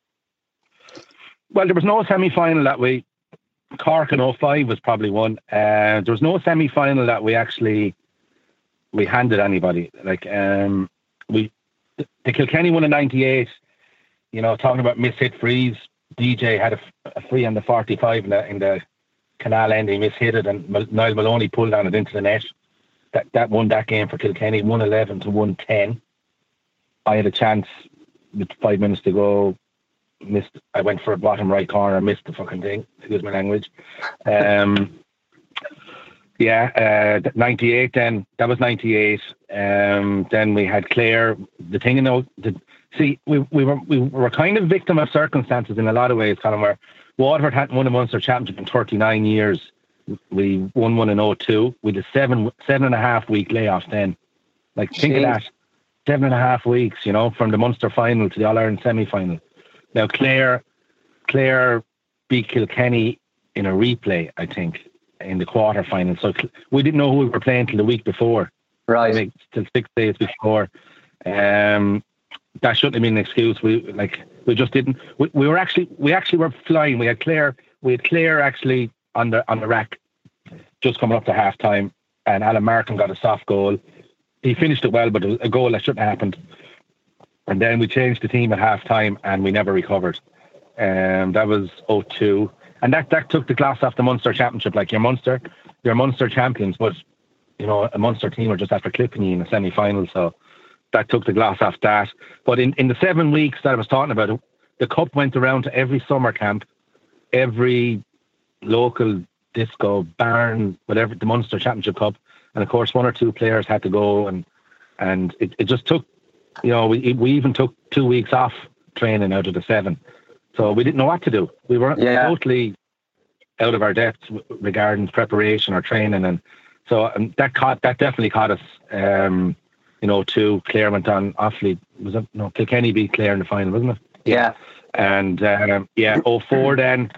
Well, there was no semi-final that we. Cork in oh five was probably one. Uh, there was no semi-final that we actually we handed anybody. Like um, we, the Kilkenny one in ninety-eight. You know, talking about miss-hit frees. D J had a, a free on the forty-five in the in the canal end. He miss-hit it, and Niall Maloney pulled on it into the net. That that won that game for Kilkenny, one eleven to one ten. I had a chance with five minutes to go. Missed. I went for a bottom right corner. Missed the fucking thing. Excuse my language. Um, yeah, uh, ninety-eight. Then that was ninety-eight. Um, then we had Clare. The thing, you know, the, see, we we were we were kind of victim of circumstances in a lot of ways. Kind of where Waterford hadn't won a Munster championship in thirty-nine years. We won one in oh two. We did seven seven and a half week layoff then. Like think Jeez. of that, seven and a half weeks. You know, from the Munster final to the All Ireland semi final. Now, Clare, Clare beat Kilkenny in a replay, I think, in the quarter final. So we didn't know who we were playing till the week before. Right. Like, till six days before. Um, that shouldn't have been an excuse. We like we just didn't. We, we were actually we actually were flying. We had Clare. We had Clare actually on the on the rack, just coming up to half time, and Alan Martin got a soft goal. He finished it well, but it was a goal that shouldn't have happened. And then we changed the team at half time and we never recovered. Um, that was oh two. And that, that took the glass off the Munster Championship. Like, you're Munster, you're Munster champions, but, you know, a Munster team are just after clipping you in the semi-final. So that took the glass off that. But in, in the seven weeks that I was talking about, the cup went around to every summer camp, every local disco, barn, whatever, the Munster Championship Cup. And, of course, one or two players had to go. And, and it, it just took, you know, we we even took two weeks off training out of the seven. So we didn't know what to do. We were yeah. totally out of our depth regarding preparation or training. And so um, that caught, that definitely caught us, um, you know, to Clare went on awfully, was it, no, Kilkenny beat Clare in the final, wasn't it? Yeah. And, um, yeah, oh four then,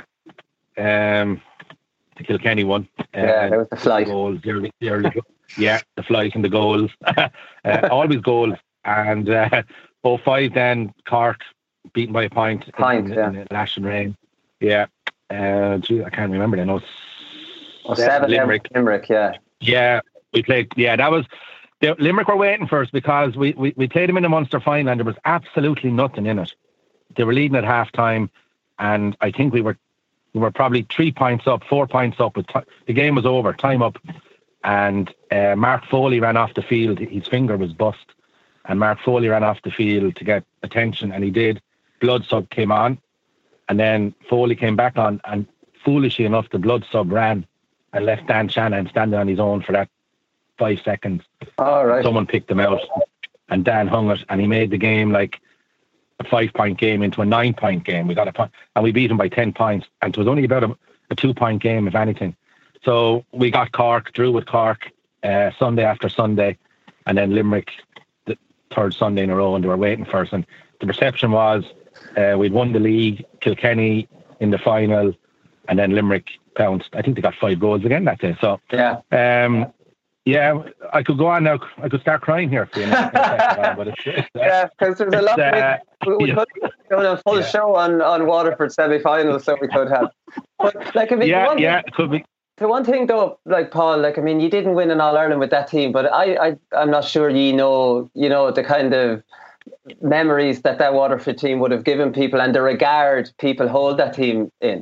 um, the Kilkenny one. Yeah, uh, that was the flight. The goals, the early, the early, yeah, the flight and the goals. uh, always goals. And uh, oh five then, Cork beaten by a point, point in, yeah. in, in lashing rain. Yeah. Uh, gee, I can't remember then. Oh, oh seven, Limerick. Limerick, yeah. Yeah, we played. Yeah, that was they, Limerick were waiting for us because we, we, we played them in the Munster final and there was absolutely nothing in it. They were leading at half time, and I think we were we were probably three points up, four points up. With t- the game was over, time up, and uh, Mark Foley ran off the field. His finger was bust, and Mark Foley ran off the field to get attention, and he did. Blood sub came on, and then Foley came back on, and foolishly enough, the blood sub ran and left Dan Shannon standing on his own for that five seconds. All right. Someone picked him out, and Dan hung it, and he made the game like a five-point game into a nine-point game. We got a point, and we beat him by ten points, and it was only about a, a two-point game, if anything. So we got Cork, drew with Cork uh, Sunday after Sunday, and then Limerick the third Sunday in a row, and they were waiting for us. And the perception was uh, we'd won the league, Kilkenny in the final, and then Limerick pounced. I think they got five goals again that day. So yeah. Um, Yeah, I could go on now. I could start crying here for you now. But it's, it's, yeah, because there's a lot. Uh, we we yeah. could have done a full Yeah. show on, on Waterford semi-finals, so we could have. But like, I mean, yeah, one yeah, thing, it could be. the one thing though, like Paul, like I mean, you didn't win an All Ireland with that team, but I, I, I'm not sure you know, you know, the kind of memories that that Waterford team would have given people and the regard people hold that team in.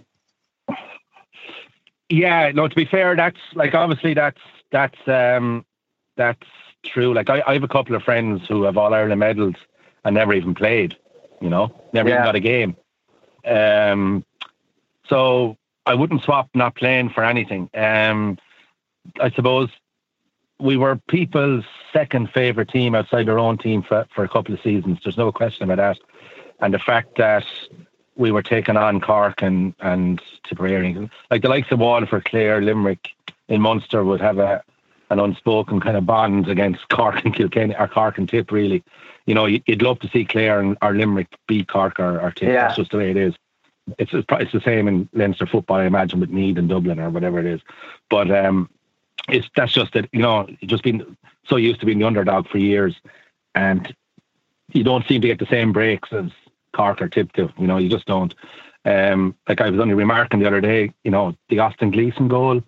Yeah, no. To be fair, that's like obviously that's that's um that's true. Like I, I have a couple of friends who have All Ireland medals and never even played. You know, never Yeah. even got a game. Um, so I wouldn't swap not playing for anything. Um, I suppose we were people's second favourite team outside their own team for for a couple of seasons. There's no question about that. And the fact that we were taking on Cork and, and Tipperary. Like the likes of Waterford, Clare, Limerick in Munster would have a an unspoken kind of bond against Cork and Kilkenny, or Cork and Tip, really. You know, you'd love to see Clare and, or Limerick beat Cork or, or Tip. Yeah. That's just the way it is. It's, it's the same in Leinster football, I imagine, with Meath and Dublin or whatever it is. But um, it's that's just that, you know, you've just been so used to being the underdog for years, and you don't seem to get the same breaks as Cork or Tip do. You know, you just don't. Um, like I was only remarking the other day, you know, the Austin Gleeson goal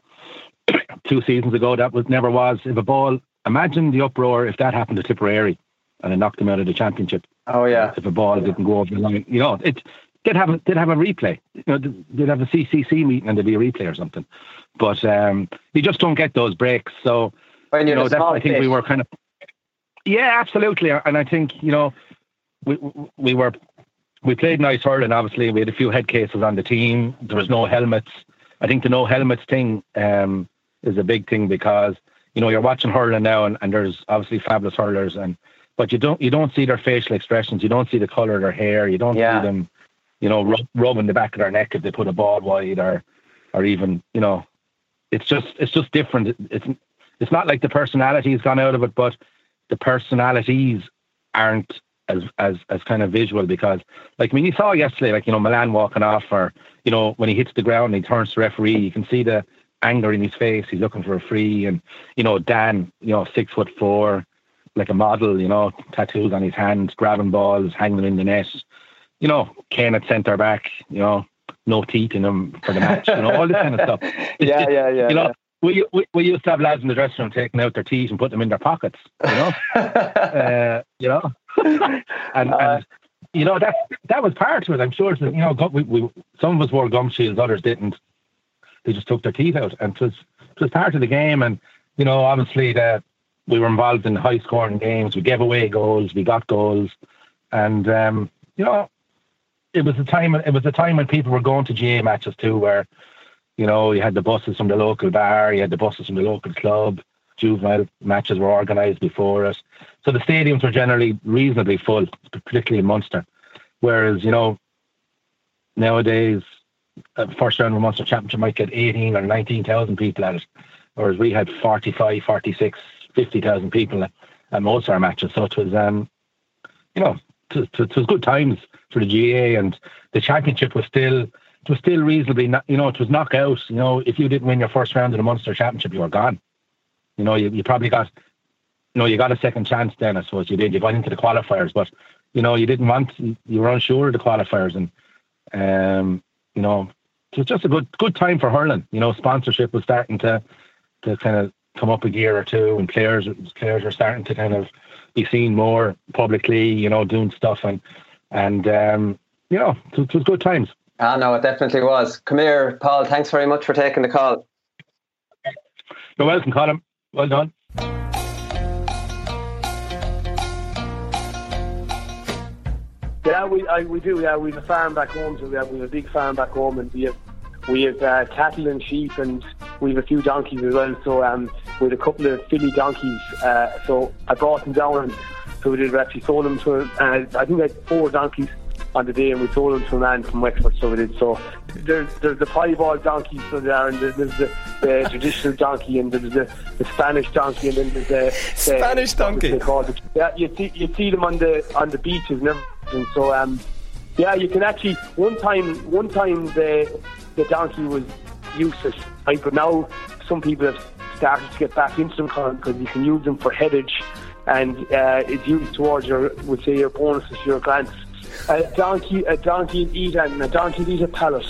two seasons ago, that was never was. If a ball, imagine the uproar if that happened to Tipperary and it knocked them out of the championship. Oh yeah. If a ball didn't go over the line, you know, it did have a, did have a replay. You know, they'd have a C C C meeting and there'd be a replay or something. But um, you just don't get those breaks. So When you're you know, the that's, small I think fish. we were kind of. Yeah, absolutely, and I think you know, we we were. We played nice hurling, obviously. We had a few head cases on the team. There was no helmets. I think the no helmets thing um, is a big thing because, you know, you're watching hurling now and, and there's obviously fabulous hurlers, and but you don't you don't see their facial expressions. You don't see the colour of their hair. You don't Yeah. see them, you know, rub, rubbing the back of their neck if they put a ball wide or or even, you know, it's just it's just different. It's it's not like the personality's gone out of it, but the personalities aren't as as as kind of visual because, like, I mean, you saw yesterday, like, you know, Milan walking off, or, you know, when he hits the ground and he turns to referee, you can see the anger in his face. He's looking for a free. And, you know, Dan, you know, six foot four, like a model, you know, tattoos on his hands, grabbing balls, hanging them in the net. You know, Kane at centre back, you know, no teeth in him for the match, you know, all this kind of stuff. It's Yeah, just, yeah, yeah, You know, yeah. we, we we used to have lads in the dressing room taking out their teeth and putting them in their pockets, you know, uh, you know, and, and you know that that was part of it. I'm sure, that, you know, gu- we, we some of us wore gum shields, others didn't. They just took their teeth out, and it was it was part of the game. And you know, obviously, that we were involved in high scoring games. We gave away goals, we got goals, and um, you know, it was a time. It was a time when people were going to G A A matches too, where, you know, you had the buses from the local bar, you had the buses from the local club, juvenile matches were organised before us. So the stadiums were generally reasonably full, particularly in Munster. Whereas, you know, nowadays, a first round of Munster Championship might get eighteen or nineteen thousand people at it. Whereas we had forty-five, forty-six, fifty thousand people at, at most of our matches. So it was, um, you know, it, it, it was good times for the G A A, and the championship was still... It was still reasonably, you know, it was knockout. You know, if you didn't win your first round of the Munster Championship, you were gone. You know, you, you probably got, you know, you got a second chance then, I suppose you did. You got into the qualifiers, but, you know, you didn't want, you were unsure of the qualifiers. And, um, you know, it was just a good good time for hurling. You know, sponsorship was starting to, to kind of come up a gear or two, and players players are starting to kind of be seen more publicly, you know, doing stuff, and and um, you know, it, it was good times. Ah, no, it definitely was. Come here, Paul. Thanks very much for taking the call. You're welcome, Colin. Well done. Yeah, we I, we do. Yeah, we have a farm back home, so we have, we have a big farm back home, and we have we have uh, cattle and sheep, and we have a few donkeys as well. So um, we had a couple of filly donkeys. Uh, so I brought them down, and so we did. We actually sold them to. Uh, I think we had four donkeys on the day, and we sold them to a man from Wexford. So we did. So there's there's the piebald donkey, so there, and there's, there's the, the traditional donkey, and there's the, the Spanish donkey, and then there's the, the Spanish donkey. They call it. Yeah, you see you see them on the on the beaches and everything. So um, yeah, you can actually one time one time the the donkey was useless, right? But now some people have started to get back into them because you can use them for headage, and uh, it's used towards your, would say, your bonuses, your grants. A donkey, a donkey will eat and a donkey will eat a pallet.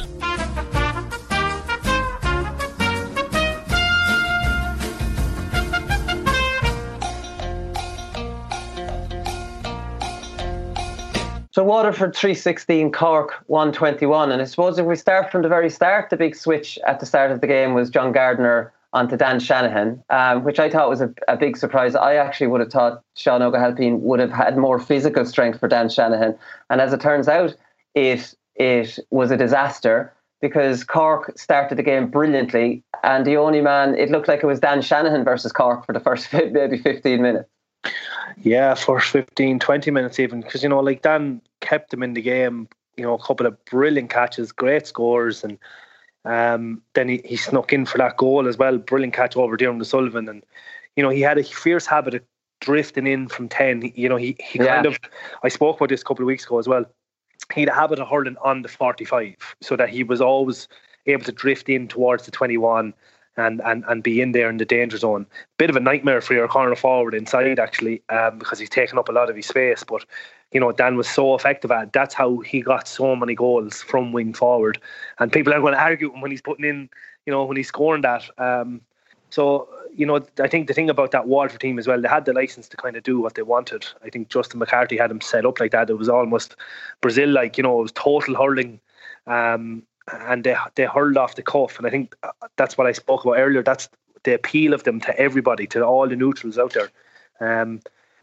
So Waterford three sixteen, Cork one twenty-one, and I suppose if we start from the very start, the big switch at the start of the game was John Gardner onto Dan Shanahan, um, which I thought was a, a big surprise. I actually would have thought Sean O'Halpine would have had more physical strength for Dan Shanahan, and as it turns out, it it was a disaster because Cork started the game brilliantly, and the only man, it looked like it was Dan Shanahan versus Cork for the first maybe fifteen minutes. Yeah, first fifteen, twenty minutes even, because, you know, like Dan kept them in the game, you know, a couple of brilliant catches, great scores, and um, then he, he snuck in for that goal as well, brilliant catch over Diarmuid O'Sullivan, and, you know, he had a fierce habit of drifting in from ten, you know, he, he yeah. kind of, I spoke about this a couple of weeks ago as well, he had a habit of hurling on the forty-five, so that he was always able to drift in towards the twenty-one, and, and, and be in there in the danger zone. Bit of a nightmare for your corner forward inside, actually, um, because he's taken up a lot of his space. But, you know, Dan was so effective at it. That's how he got so many goals from wing forward. And people are going to argue when he's putting in, you know, when he's scoring that. Um, so, you know, I think the thing about that Waterford team as well, they had the licence to kind of do what they wanted. I think Justin McCarthy had them set up like that. It was almost Brazil-like, you know, it was total hurling. Um, and they they hurled off the cuff, and I think that's what I spoke about earlier. That's the appeal of them to everybody, to all the neutrals out there. Um,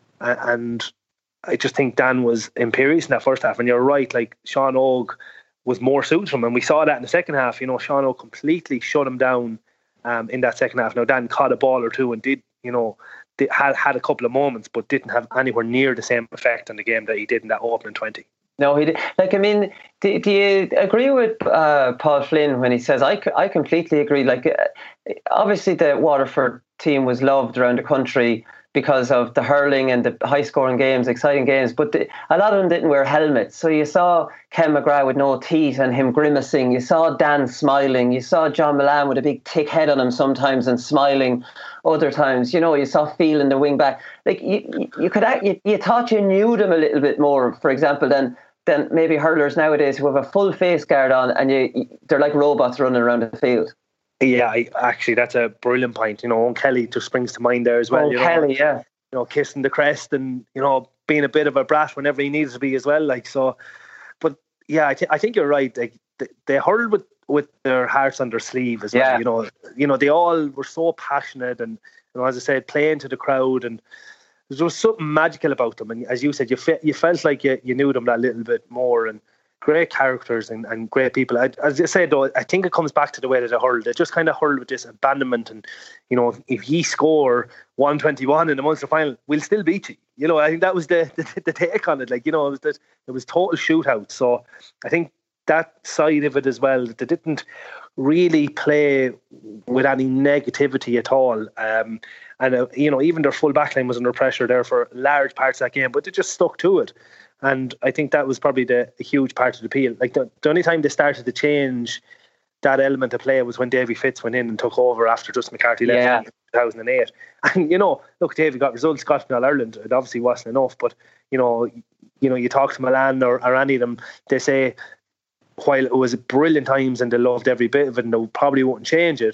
and I just think Dan was imperious in that first half. And you're right, like Sean Og was more suited to him, and we saw that in the second half. You know, Sean Og completely shut him down um, in that second half. Now Dan caught a ball or two and did, you know, did, had had a couple of moments, but didn't have anywhere near the same effect on the game that he did in that opening twenty. No, he did. Like, I mean, do, do you agree with uh, Paul Flynn when he says, I, I completely agree. Like, uh, obviously the Waterford team was loved around the country because of the hurling and the high-scoring games, exciting games, but the, a lot of them didn't wear helmets. So you saw Ken McGrath with no teeth and him grimacing. You saw Dan smiling. You saw John Milan with a big thick head on him sometimes and smiling other times. You know, you saw Phelan the wing back. Like, you, you could act, you, you thought you knew them a little bit more, for example, than than maybe hurlers nowadays who have a full face guard on, and you, they're like robots running around the field. Yeah, I, actually, that's a brilliant point. You know, Owen Kelly just springs to mind there as well. Owen you know, Kelly, yeah. You know, kissing the crest and, you know, being a bit of a brat whenever he needs to be as well. Like, so, but yeah, I, th- I think you're right. Like, they, they hurled with, with their hearts on their sleeve as well. Yeah. You know, you know, they all were so passionate, and, you know, as I said, playing to the crowd, and there was something magical about them. And as you said, you fe- you felt like you, you knew them that little bit more, and great characters and, and great people. I, as I said, though, I think it comes back to the way that they hurled. They just kind of hurled with this abandonment, and, you know, if ye score one twenty-one in the Munster final, we'll still beat you. You know, I think that was the, the, the take on it. Like, you know, it was, that, it was total shootout. So I think that side of it as well, that they didn't really play with any negativity at all. Um, and, uh, you know, even their full backline was under pressure there for large parts of that game, but they just stuck to it. And I think that was probably the, the huge part of the appeal. Like, the, the only time they started to change that element of play was when Davy Fitz went in and took over after Justin McCarthy left yeah. in two thousand eight. And, you know, look, Davy got results, got in All-Ireland. It obviously wasn't enough, but, you know, you know, you talk to Milan or, or any of them, they say, while it was brilliant times and they loved every bit of it and they probably wouldn't change it,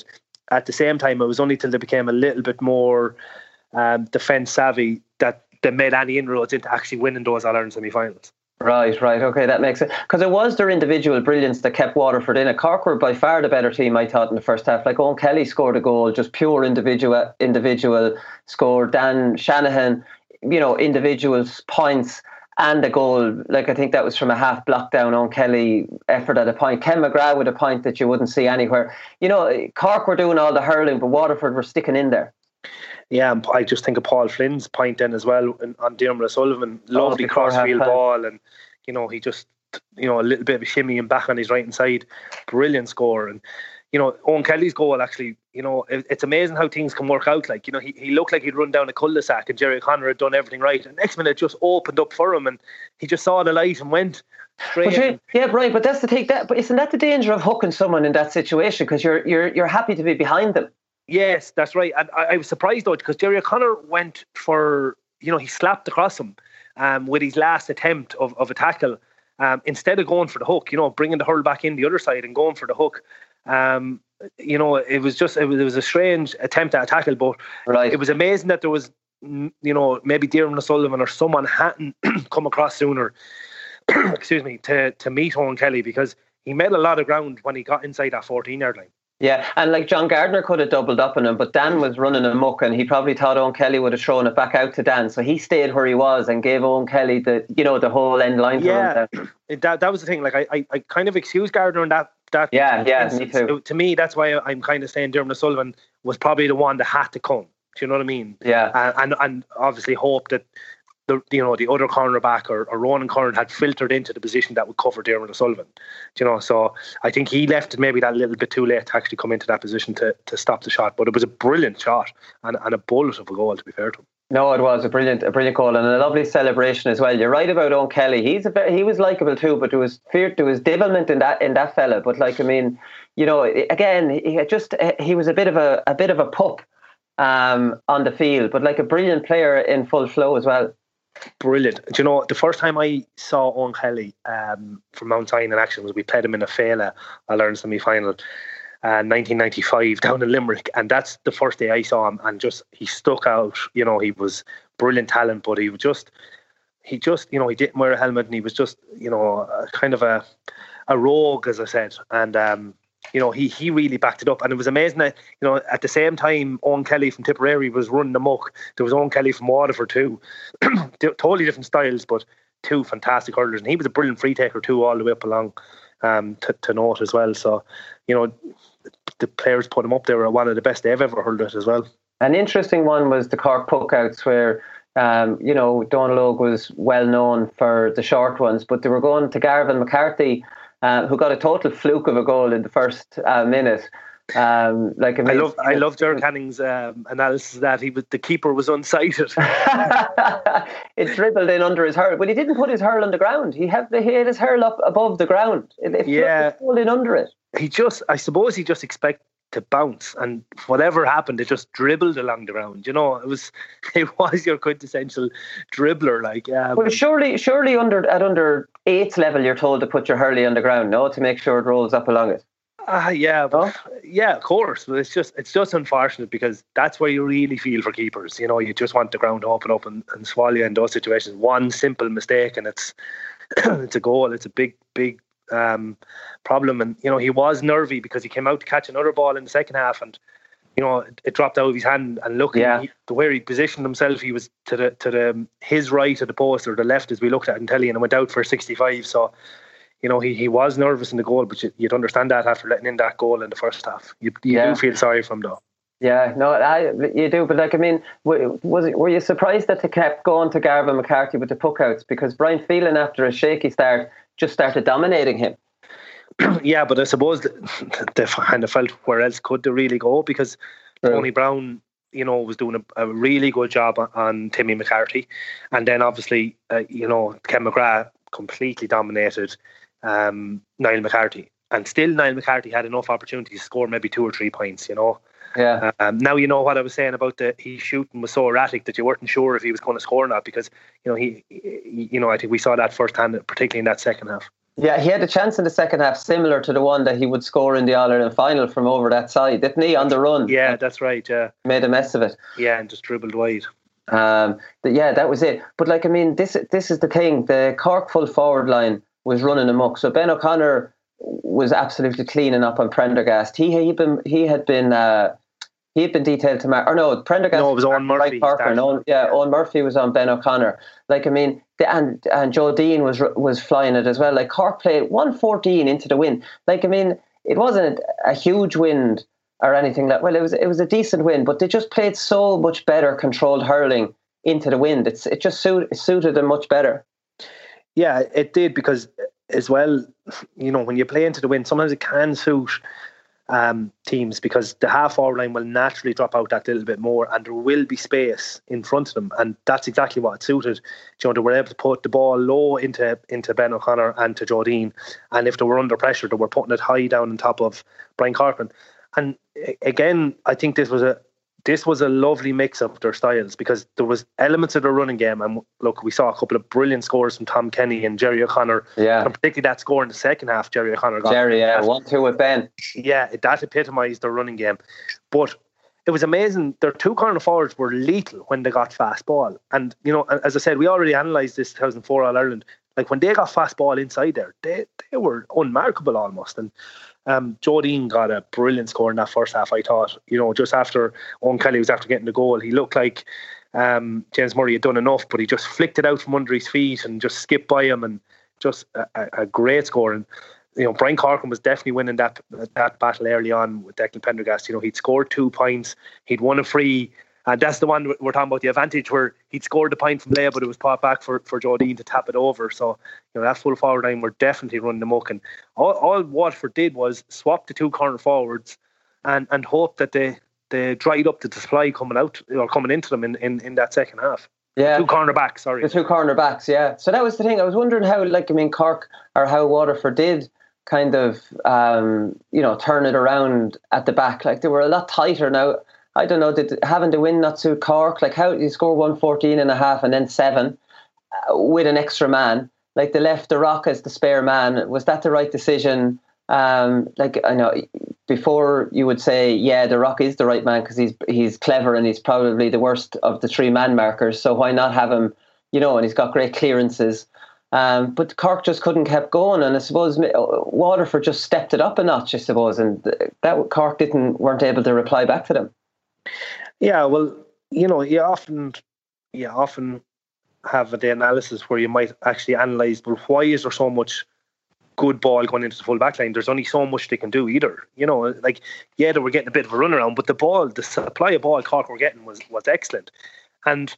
at the same time, it was only till they became a little bit more um, defence savvy that they made any inroads into actually winning those All-Ireland semi-finals. Right, right. Okay, that makes sense. Because it was their individual brilliance that kept Waterford in it. Cork were by far the better team, I thought, in the first half. Like, Owen Kelly scored a goal, just pure individual individual score. Dan Shanahan, you know, individual points and a goal. Like, I think that was from a half block down. Owen Kelly effort at a point. Ken McGrath with a point that you wouldn't see anywhere. You know, Cork were doing all the hurling, but Waterford were sticking in there. Yeah, and I just think of Paul Flynn's point then as well on Diarmuid O'Sullivan. Lovely oh, crossfield ball, and you know, he just, you know, a little bit of a shimmy and back on his right hand side. Brilliant score. And you know, Owen Kelly's goal, actually, you know, it, it's amazing how things can work out. Like, you know, he, he looked like he'd run down a cul-de-sac and Jerry O'Connor had done everything right. And next minute it just opened up for him and he just saw the light and went straight. But yeah, right. But that's the thing. That, but isn't that the danger of hooking someone in that situation? Because you're you're you're happy to be behind them. Yes, that's right. And I, I was surprised though, because Jerry O'Connor went for, you know, he slapped across him um, with his last attempt of, of a tackle. Um, instead of going for the hook, you know, bringing the hurl back in the other side and going for the hook. Um, you know, it was just, it was, it was a strange attempt at a tackle, but right. It was amazing that there was, you know, maybe Diarmuid O'Sullivan or someone hadn't come across sooner, excuse me, to, to meet Owen Kelly, because he made a lot of ground when he got inside that fourteen-yard line. Yeah, and like John Gardner could have doubled up on him, but Dan was running amok and he probably thought Owen Kelly would have thrown it back out to Dan. So he stayed where he was and gave Owen Kelly the, you know, the whole end line. Yeah, that that was the thing. Like I, I, I kind of excused Gardner in that. that yeah, yeah, me too. To me, that's why I'm kind of saying Diarmuid O'Sullivan was probably the one that had to come. Do you know what I mean? Yeah. And and, and obviously hope that the, you know, the other cornerback or, or Ronan Curran had filtered into the position that would cover Diarmuid O'Sullivan. You know, so I think he left it maybe that little bit too late to actually come into that position to, to stop the shot. But it was a brilliant shot and, and a bullet of a goal, to be fair to him. No, it was a brilliant, a brilliant goal and a lovely celebration as well. You're right about Owen Kelly. He's a bit, he was likeable too, but there was fear, there was devilment in that in that fella. But like, I mean, you know, again, he just he was a bit of a a bit of a pup um, on the field, but like a brilliant player in full flow as well. Brilliant. Do you know, the first time I saw Owen Kelly um, from Mount Sion in action was we played him in a Fela All-Ireland semi-final, uh, nineteen ninety-five down in Limerick, and that's the first day I saw him, and just he stuck out. You know, he was brilliant talent, but he was just he just you know he didn't wear a helmet, and he was just you know a, kind of a a rogue, as I said, and um, you know he he really backed it up, and it was amazing that you know at the same time Owen Kelly from Tipperary was running amok. There was Owen Kelly from Waterford too, totally different styles, but two fantastic hurlers, and he was a brilliant free taker too, all the way up along um, to, to note as well. So you know the players put him up there were one of the best they've ever hurled it as well. An interesting one was the Cork puckouts, where um, you know Donal Óg was well known for the short ones, but they were going to Garvin McCarthy, uh, who got a total fluke of a goal in the first uh, minute. Um, like I, mean, I love, I love Derek Hanning's um, analysis that he was the keeper was unsighted. It dribbled in under his hurl, but he didn't put his hurl on the ground. He had, he had his hurl up above the ground. It, it yeah, pulled in under it. He just, I suppose, he just expected to bounce, and whatever happened, it just dribbled along the ground. You know, it was, it was your quintessential dribbler. Like, um, well, surely, surely under at under eighth level, you're told to put your hurley on the ground, no, to make sure it rolls up along it. Ah, uh, yeah, but, yeah, of course. But it's just, it's just unfortunate because that's where you really feel for keepers. You know, you just want the ground to open up and, and swallow you in those situations. One simple mistake and it's, it's a goal. It's a big, big um, problem. And you know, he was nervy because he came out to catch another ball in the second half, and you know, it, it dropped out of his hand. And looking yeah. to where he positioned himself, he was to the to the his right of the post or the left, as we looked at in telly, and it went out for sixty-five. So. You know, he, he was nervous in the goal, but you, you'd understand that after letting in that goal in the first half. You, you yeah. do feel sorry for him, though. Yeah, no, I, you do. But, like, I mean, was it, were you surprised that they kept going to Garvin McCarthy with the puckouts? Because Brian Phelan, after a shaky start, just started dominating him. Yeah, but I suppose they kind of felt where else could they really go? Because True. Tony Brown, you know, was doing a, a really good job on, on Timmy McCarthy. And then, obviously, uh, you know, Ken McGrath completely dominated Um, Niall McCarthy, and still Niall McCarthy had enough opportunity to score maybe two or three points, you know. Yeah. Um, now you know what I was saying about the his shooting was so erratic that you weren't sure if he was going to score or not, because you know he, he you know I think we saw that firsthand, particularly in that second half. Yeah, he had a chance in the second half similar to the one that he would score in the All-Ireland final from over that side, didn't he, on the run? Yeah, that's right, yeah. Made a mess of it. Yeah, and just dribbled wide. Um, but yeah, that was it. But like, I mean, this this is the thing. The Cork full forward line was running amok. So Ben O'Connor was absolutely cleaning up on Prendergast. He he been he had been uh, he had been detailed to Mar- or no Prendergast. No, it was Owen Murphy. Right Parker. And Owen, yeah, Owen Murphy was on Ben O'Connor. Like, I mean, the, and and Joe Dean was was flying it as well. Like, Cork played one fourteen into the wind. Like, I mean, it wasn't a huge wind or anything like. Well, it was it was a decent wind, but they just played so much better controlled hurling into the wind. It's it just suit, suited them much better. Yeah, it did, because as well, you know, when you play into the wind, sometimes it can suit um, teams, because the half forward line will naturally drop out that little bit more, and there will be space in front of them, and that's exactly what it suited. You know, they were able to put the ball low into into Ben O'Connor and to Jodine, and if they were under pressure, they were putting it high down on top of Brian Corcoran. And again, I think this was a This was a lovely mix of their styles, because there was elements of the running game, and look, we saw a couple of brilliant scores from Tom Kenny and Jerry O'Connor. Yeah, and particularly that score in the second half, Jerry O'Connor got. Jerry, yeah, one two with Ben. Yeah, that epitomised their running game. But it was amazing. Their two corner forwards were lethal when they got fast ball, and you know, as I said, we already analysed this two thousand four All Ireland. Like, when they got fast ball inside there, they they were unmarkable almost. And Um, Jodine got a brilliant score in that first half, I thought. You know, just after Owen Kelly was after getting the goal, he looked like um, James Murray had done enough, but he just flicked it out from under his feet and just skipped by him, and just a, a great score. And you know, Brian Corcoran was definitely winning that that battle early on with Declan Prendergast. You know, he'd scored two points, he'd won a free. And that's the one we're talking about, the advantage where he'd scored the point from there, but it was put back for, for Jodine to tap it over. So, you know, that full forward line were definitely running amok. And all, all Waterford did was swap the two corner forwards and, and hope that they, they dried up the supply coming out or coming into them in, in, in that second half. Yeah. The two cornerbacks, sorry. The two cornerbacks, yeah. So that was the thing. I was wondering how, like, I mean, Cork or how Waterford did kind of, um, you know, turn it around at the back. Like, they were a lot tighter now. I don't know, did having the win not suit Cork? Like, how you score one fourteen and a half and then seven uh, with an extra man? Like, they left the Rock as the spare man. Was that the right decision? Um, like, I know before you would say, yeah, the Rock is the right man because he's he's clever and he's probably the worst of the three man markers. So why not have him? You know, and he's got great clearances. Um, but Cork just couldn't keep going, and I suppose Waterford just stepped it up a notch, I suppose, and that Cork didn't weren't able to reply back to them. Yeah, well, you know, you often, you often have the analysis where you might actually analyse, but why is there so much good ball going into the full back line? There's only so much they can do either. You know, like, yeah, they were getting a bit of a runaround, but the ball, the supply of ball Cork were getting was, was excellent. And,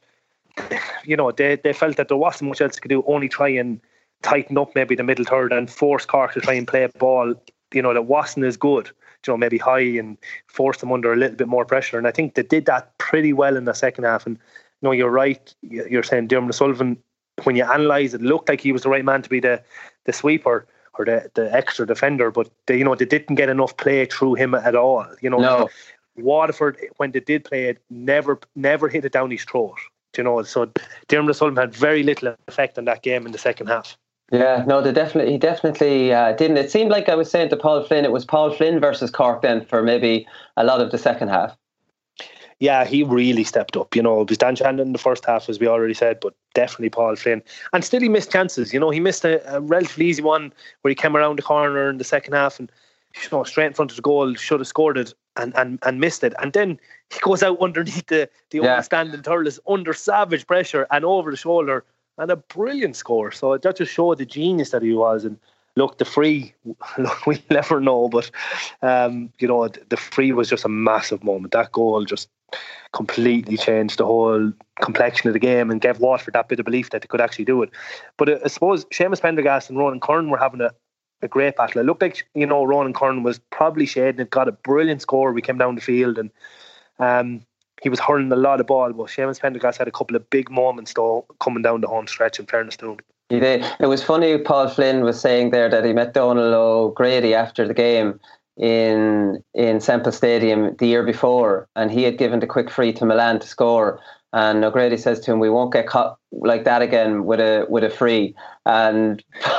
you know, they, they felt that there wasn't much else they could do, only try and tighten up maybe the middle third and force Cork to try and play a ball, you know, that wasn't as good. You know, maybe high, and force them under a little bit more pressure. And I think they did that pretty well in the second half. And, you know, you're right. You're saying Diarmuid O'Sullivan, when you analyse it, looked like he was the right man to be the, the sweeper or the, the extra defender. But, they, you know, they didn't get enough play through him at all. You know, no. Waterford, when they did play it, never never hit it down his throat. You know, so Diarmuid O'Sullivan had very little effect on that game in the second half. Yeah, no, they definitely, he definitely uh, didn't. It seemed like I was saying to Paul Flynn, it was Paul Flynn versus Cork then for maybe a lot of the second half. Yeah, he really stepped up. You know, it was Dan Shandon in the first half, as we already said, but definitely Paul Flynn. And still he missed chances. You know, he missed a, a relatively easy one where he came around the corner in the second half and, you know, straight in front of the goal, should have scored it and, and, and missed it. And then he goes out underneath the, the yeah. understanding Thurles under savage pressure and over the shoulder. And a brilliant score. So that just showed the genius that he was. And look, the free, look, we'll never know, but um, you know, the free was just a massive moment. That goal just completely changed the whole complexion of the game and gave Waterford that bit of belief that they could actually do it. But uh, I suppose Seamus Prendergast and Ronan Curran were having a, a great battle. It looked like, you know, Ronan Curran was probably shading it, got a brilliant score. We came down the field and um, he was hurling a lot of ball, but Seamus Prendergast had a couple of big moments though coming down the home stretch, in fairness to him. He did. It was funny, Paul Flynn was saying there that he met Donald O'Grady after the game in in Semple Stadium the year before, and he had given the quick free to Milan to score, And O'Grady says to him, "We won't get caught like that again with a with a free." And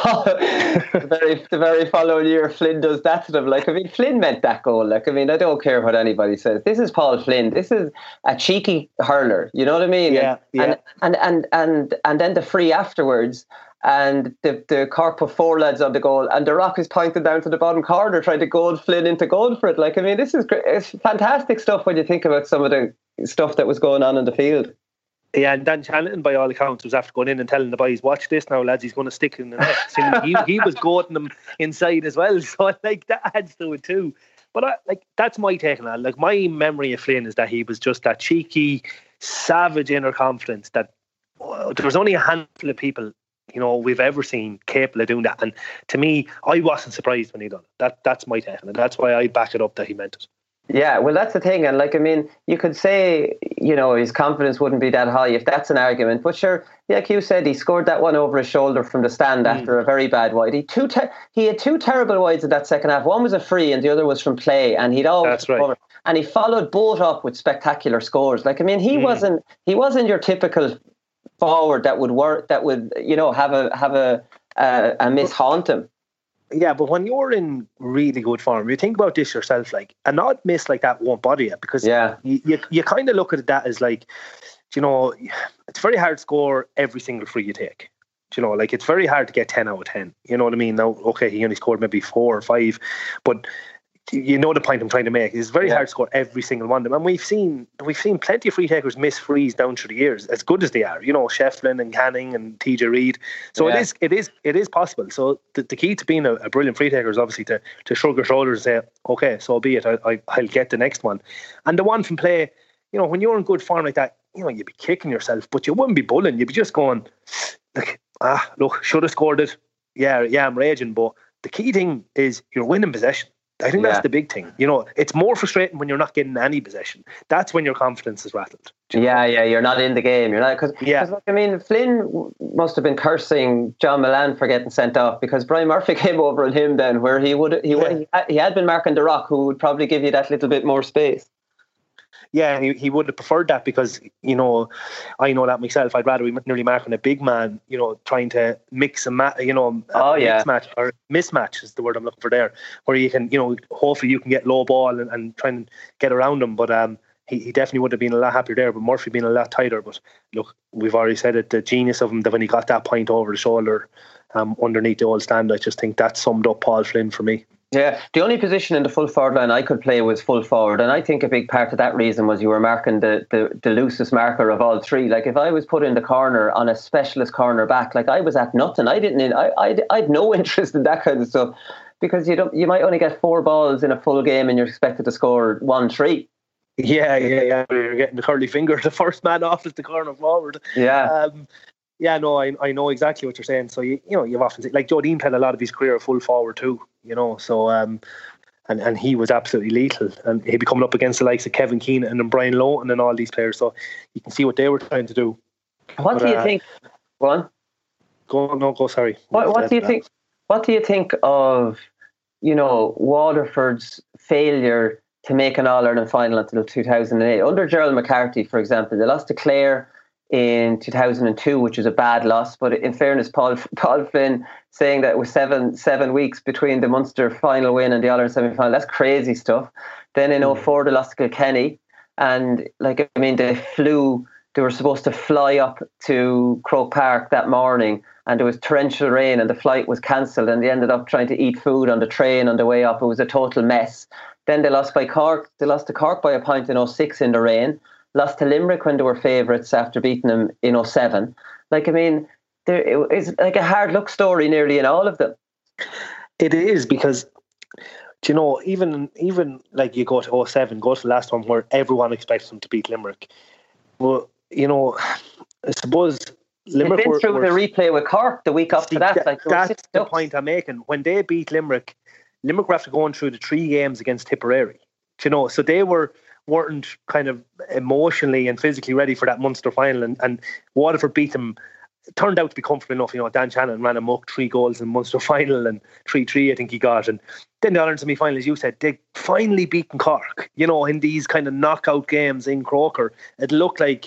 the very the very following year, Flynn does that to them. Like, I mean, Flynn meant that goal. Like, I mean, I don't care what anybody says. This is Paul Flynn. This is a cheeky hurler. You know what I mean? Yeah, yeah. And and and and and then the free afterwards. And the, the Cork put four lads on the goal, and the Rock is pointing down to the bottom corner trying to goal Flynn into goal for it. Like, I mean, this is great. It's fantastic stuff when you think about some of the stuff that was going on in the field. Yeah, and Dan Shannon, by all accounts, was after going in and telling the boys, "Watch this now, lads, he's going to stick in the net." So he, he was goating them inside as well. So, like, that adds to it too. But, I, like, that's my take on it. Like, my memory of Flynn is that he was just that cheeky, savage inner confidence that uh, there was only a handful of people, you know, we've ever seen capable of doing that. And to me, I wasn't surprised when he done it. That That's my take on it. That's why I back it up that he meant it. Yeah, well, that's the thing. And, like, I mean, you could say, you know, his confidence wouldn't be that high if that's an argument. But sure, like you said, he scored that one over his shoulder from the stand mm. after a very bad wide. He two te- he had two terrible wides in that second half. One was a free and the other was from play. And he'd always That's right. cover. And he followed both up with spectacular scores. Like, I mean, he mm. wasn't he wasn't your typical forward that would work, that would, you know, have a have a a, a miss haunt him. Yeah, but when you're in really good form, you think about this yourself, like, an odd miss like that won't bother you, because yeah. you, you, you kind of look at that as like, you know, it's very hard to score every single free you take. You know, like, it's very hard to get ten out of ten. You know what I mean? Now, okay, he only scored maybe four or five, but you know the point I'm trying to make. It's very yeah. hard to score every single one of them. And we've seen we've seen plenty of free takers miss frees down through the years, as good as they are. You know, Shefflin and Canning and T J Reid. So yeah. it is it is it is possible. So the, the key to being a, a brilliant free taker is obviously to to shrug your shoulders and say, okay, so be it. I, I I'll get the next one. And the one from play, you know, when you're in good form like that, you know, you'd be kicking yourself, but you wouldn't be bullying. You'd be just going, like, ah, look, should have scored it. Yeah, yeah, I'm raging. But the key thing is you're winning possession. I think yeah. that's the big thing. You know, it's more frustrating when you're not getting any possession. That's when your confidence is rattled. You know? Yeah, yeah, you're not in the game. You're not, because yeah. I mean, Flynn must have been cursing John Milan for getting sent off, because Brian Murphy came over on him then, where he would he yeah. he, had, he had been marking the Rock, who would probably give you that little bit more space. Yeah, he, he would have preferred that, because, you know, I know that myself. I'd rather be nearly marking a big man, you know, trying to mix and match, you know, oh, yeah. mix match, or mismatch is the word I'm looking for there, where you can, you know, hopefully you can get low ball and, and try and get around him. But um, he, he definitely would have been a lot happier there, but Murphy being a lot tighter. But look, we've already said it, the genius of him, that when he got that point over the shoulder um, underneath the old stand, I just think that summed up Paul Flynn for me. Yeah, the only position in the full forward line I could play was full forward, and I think a big part of that reason was you were marking the, the, the loosest marker of all three. Like, if I was put in the corner on a specialist corner back, like, I was at nothing. I didn't. I I I'd no interest in that kind of stuff, because you don't. You might only get four balls in a full game, and you're expected to score one three. Yeah, yeah, yeah. You're getting the curly finger. The first man off is the corner forward. Yeah. Um, Yeah, no, I I know exactly what you're saying. So, you you know, you've often seen, like, Joe Dean played a lot of his career full forward too, you know, so, um, and, and he was absolutely lethal. And he'd be coming up against the likes of Kevin Keenan and Brian Lowton and all these players. So you can see what they were trying to do. What but, do you uh, think? Go on. Go, no, go, sorry. What, what do you think? What do you think of, you know, Waterford's failure to make an All-Ireland final until two thousand eight? Under Gerald McCarthy, for example, they lost to Clare in two thousand two, which was a bad loss. But in fairness, Paul Paul Flynn saying that it was seven seven weeks between the Munster final win and the All-Ireland semi-final, that's crazy stuff. Then in oh four, they lost to Kilkenny, and, like, I mean, they flew. They were supposed to fly up to Croke Park that morning, and there was torrential rain, and the flight was cancelled, and they ended up trying to eat food on the train on the way up. It was a total mess. Then they lost by Cork. They lost to Cork by a point in oh six in the rain. Lost to Limerick when they were favourites after beating them in oh seven. Like, I mean, there it's like a hard luck story nearly in all of them. It is, because, you know, even even like you go to oh seven, go to the last one where everyone expects them to beat Limerick. Well, you know, I suppose Limerick They've been were, through were, the replay with Cork the week after that. that like, that's the ducks. point I'm making. When they beat Limerick, Limerick were after going through the three games against Tipperary. You know, so they were weren't kind of emotionally and physically ready for that Munster final, and, and Waterford beat them. It turned out to be comfortable enough. You know, Dan Shannon ran amok, three goals in Munster final, and three three I think he got. And then the Ireland semi-final, as you said, they finally beaten Cork, you know, in these kind of knockout games in Croker. It looked like,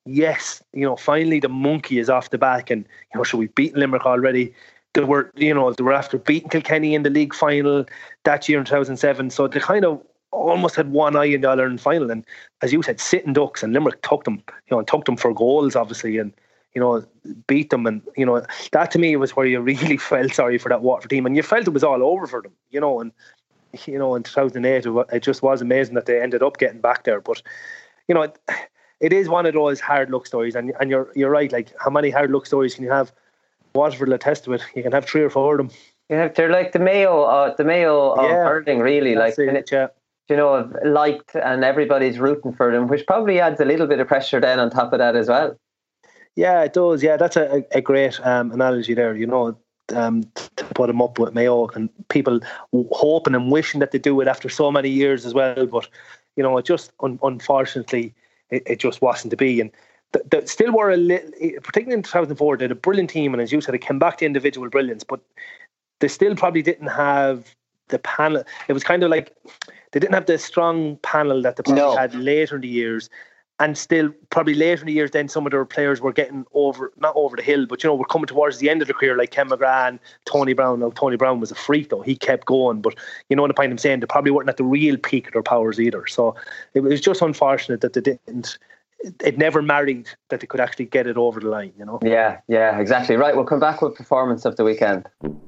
yes, you know, finally the monkey is off the back, and you know, so we've beaten Limerick already. They were, you know, they were after beating Kilkenny in the league final that year in two thousand seven, so they kind of almost had one eye in the All-Ireland final, and as you said, sitting ducks, and Limerick took them, you know, and took them for goals, obviously, and you know, beat them, and you know, that to me was where you really felt sorry for that Waterford team, and you felt it was all over for them, you know, and you know, in two thousand eight, it just was amazing that they ended up getting back there, but you know, it, it is one of those hard luck stories, and and you're you're right, like how many hard luck stories can you have? Waterford will attest to it. You can have three or four of them. Yeah, they're like the Mayo, uh, the Mayo of Yeah, hurling, really. Like, it, it, yeah. you know, liked, and everybody's rooting for them, which probably adds a little bit of pressure then on top of that as well. Yeah, it does. Yeah, that's a, a great um, analogy there. You know, um, to put them up with Mayo, and people hoping and wishing that they do it after so many years as well. But you know, it just un- unfortunately, it, it just wasn't to be. And They still were a little, particularly in two thousand four, they had a brilliant team, and as you said, it came back to individual brilliance, but they still probably didn't have the panel. It was kind of like they didn't have the strong panel that they probably No. had later in the years, and still probably later in the years then some of their players were getting over, not over the hill, but you know, were coming towards the end of their career, like Ken McGrath and Tony Brown. Now, Tony Brown was a freak though, he kept going, but you know the point I'm saying, they probably weren't at the real peak of their powers either, so it was just unfortunate that they didn't, it never married that they could actually get it over the line, you know? Yeah, yeah, exactly. Right, we'll come back with performance of the weekend.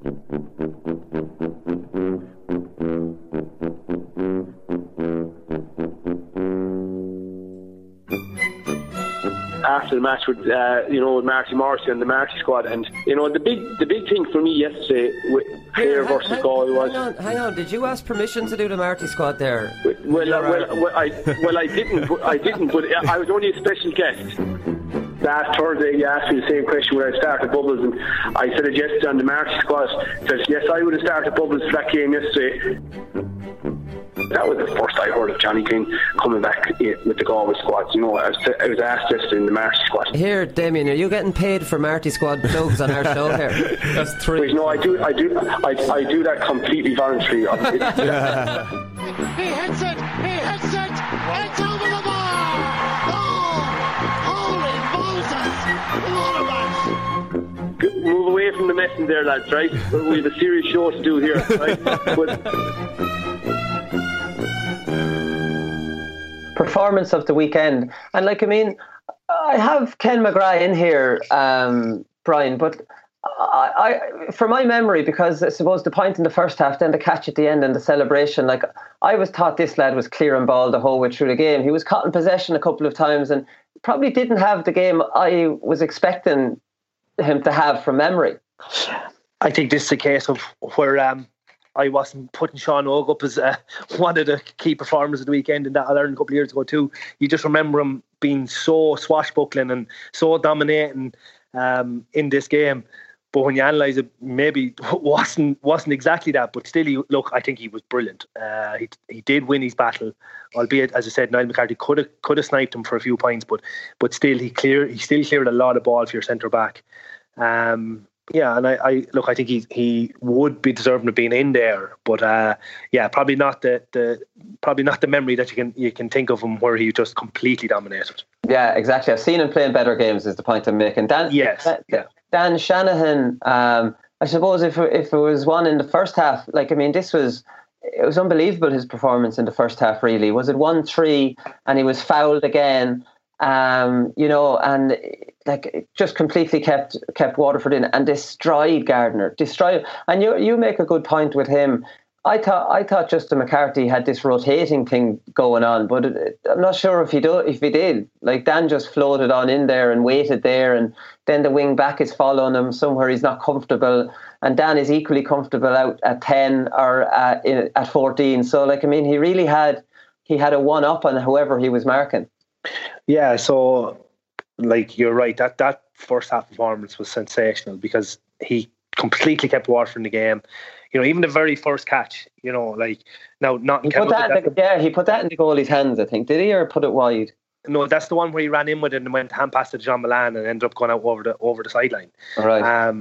After the match with uh, you know, with Marty Morrissey and the Marty squad, and you know the big the big thing for me yesterday with Clare versus hang, Galway was. Hang on, hang on. Did you ask permission to do the Marty squad there? Well, uh, well, well, I well I didn't, but I didn't, but I was only a special guest. Last Thursday, you asked me the same question when I started Bubbles, and I said it yesterday on the Marty squad. Said yes, I would have started Bubbles for that game yesterday. That was the first I heard of Johnny King coming back with the Galway squad. You know, I was, I was asked this in the Marty squad. Here, Damien, are you getting paid for Marty squad plugs on our show here? That's three. Wait, no, I do, I do, I, I do that completely voluntarily. He hits it, he hits it, it's over the bar! Oh, holy Moses! What a match! Move away from the messing there, lads, right? We have a serious show to do here, right? But performance of the weekend, and like I mean, I have Ken McGrath in here, um, Brian, but I, I, for my memory, because I suppose the point in the first half, then the catch at the end and the celebration, like I was taught this lad was clearing ball the whole way through the game. He was caught in possession a couple of times and probably didn't have the game I was expecting him to have from memory. I think this is a case of where um, I wasn't putting Sean Og up as uh, one of the key performers of the weekend in that All-Ireland a couple of years ago too. You just remember him being so swashbuckling and so dominating um, in this game. But when you analyse it, maybe wasn't wasn't exactly that. But still, he, look, I think he was brilliant. Uh, he he did win his battle, albeit, as I said, Niall McCarthy could have could have sniped him for a few points, but but still, he clear he still cleared a lot of ball for your centre back. Um, yeah, and I, I look, I think he he would be deserving of being in there, but uh, yeah, probably not the, the probably not the memory that you can you can think of him where he just completely dominated. Yeah, exactly. I've seen him playing better games. Is the point I'm making. Dan, yes, Dan, yeah. Dan Shanahan. Um, I suppose if if it was one in the first half, like I mean, this was it was unbelievable his performance in the first half. Really, was it one three and he was fouled again? Um, you know, and like it just completely kept kept Waterford in and destroyed Gardner, destroyed. And you you make a good point with him. I thought I thought Justin McCarthy had this rotating thing going on, but it, I'm not sure if he do if he did. Like Dan just floated on in there and waited there, and then the wing back is following him somewhere he's not comfortable, and Dan is equally comfortable out at ten or at, in, at fourteen. So like I mean, he really had he had a one up on whoever he was marking. Yeah, so like you're right, that that first half performance was sensational because he completely kept Waterford in the game. You know, even the very first catch, you know, like now not he put that, in the, yeah, he put that in the goalie's hands, I think. Did he, or put it wide? No, that's the one where he ran in with it and went hand past to John Milan and ended up going out over the over the sideline. Right. Um,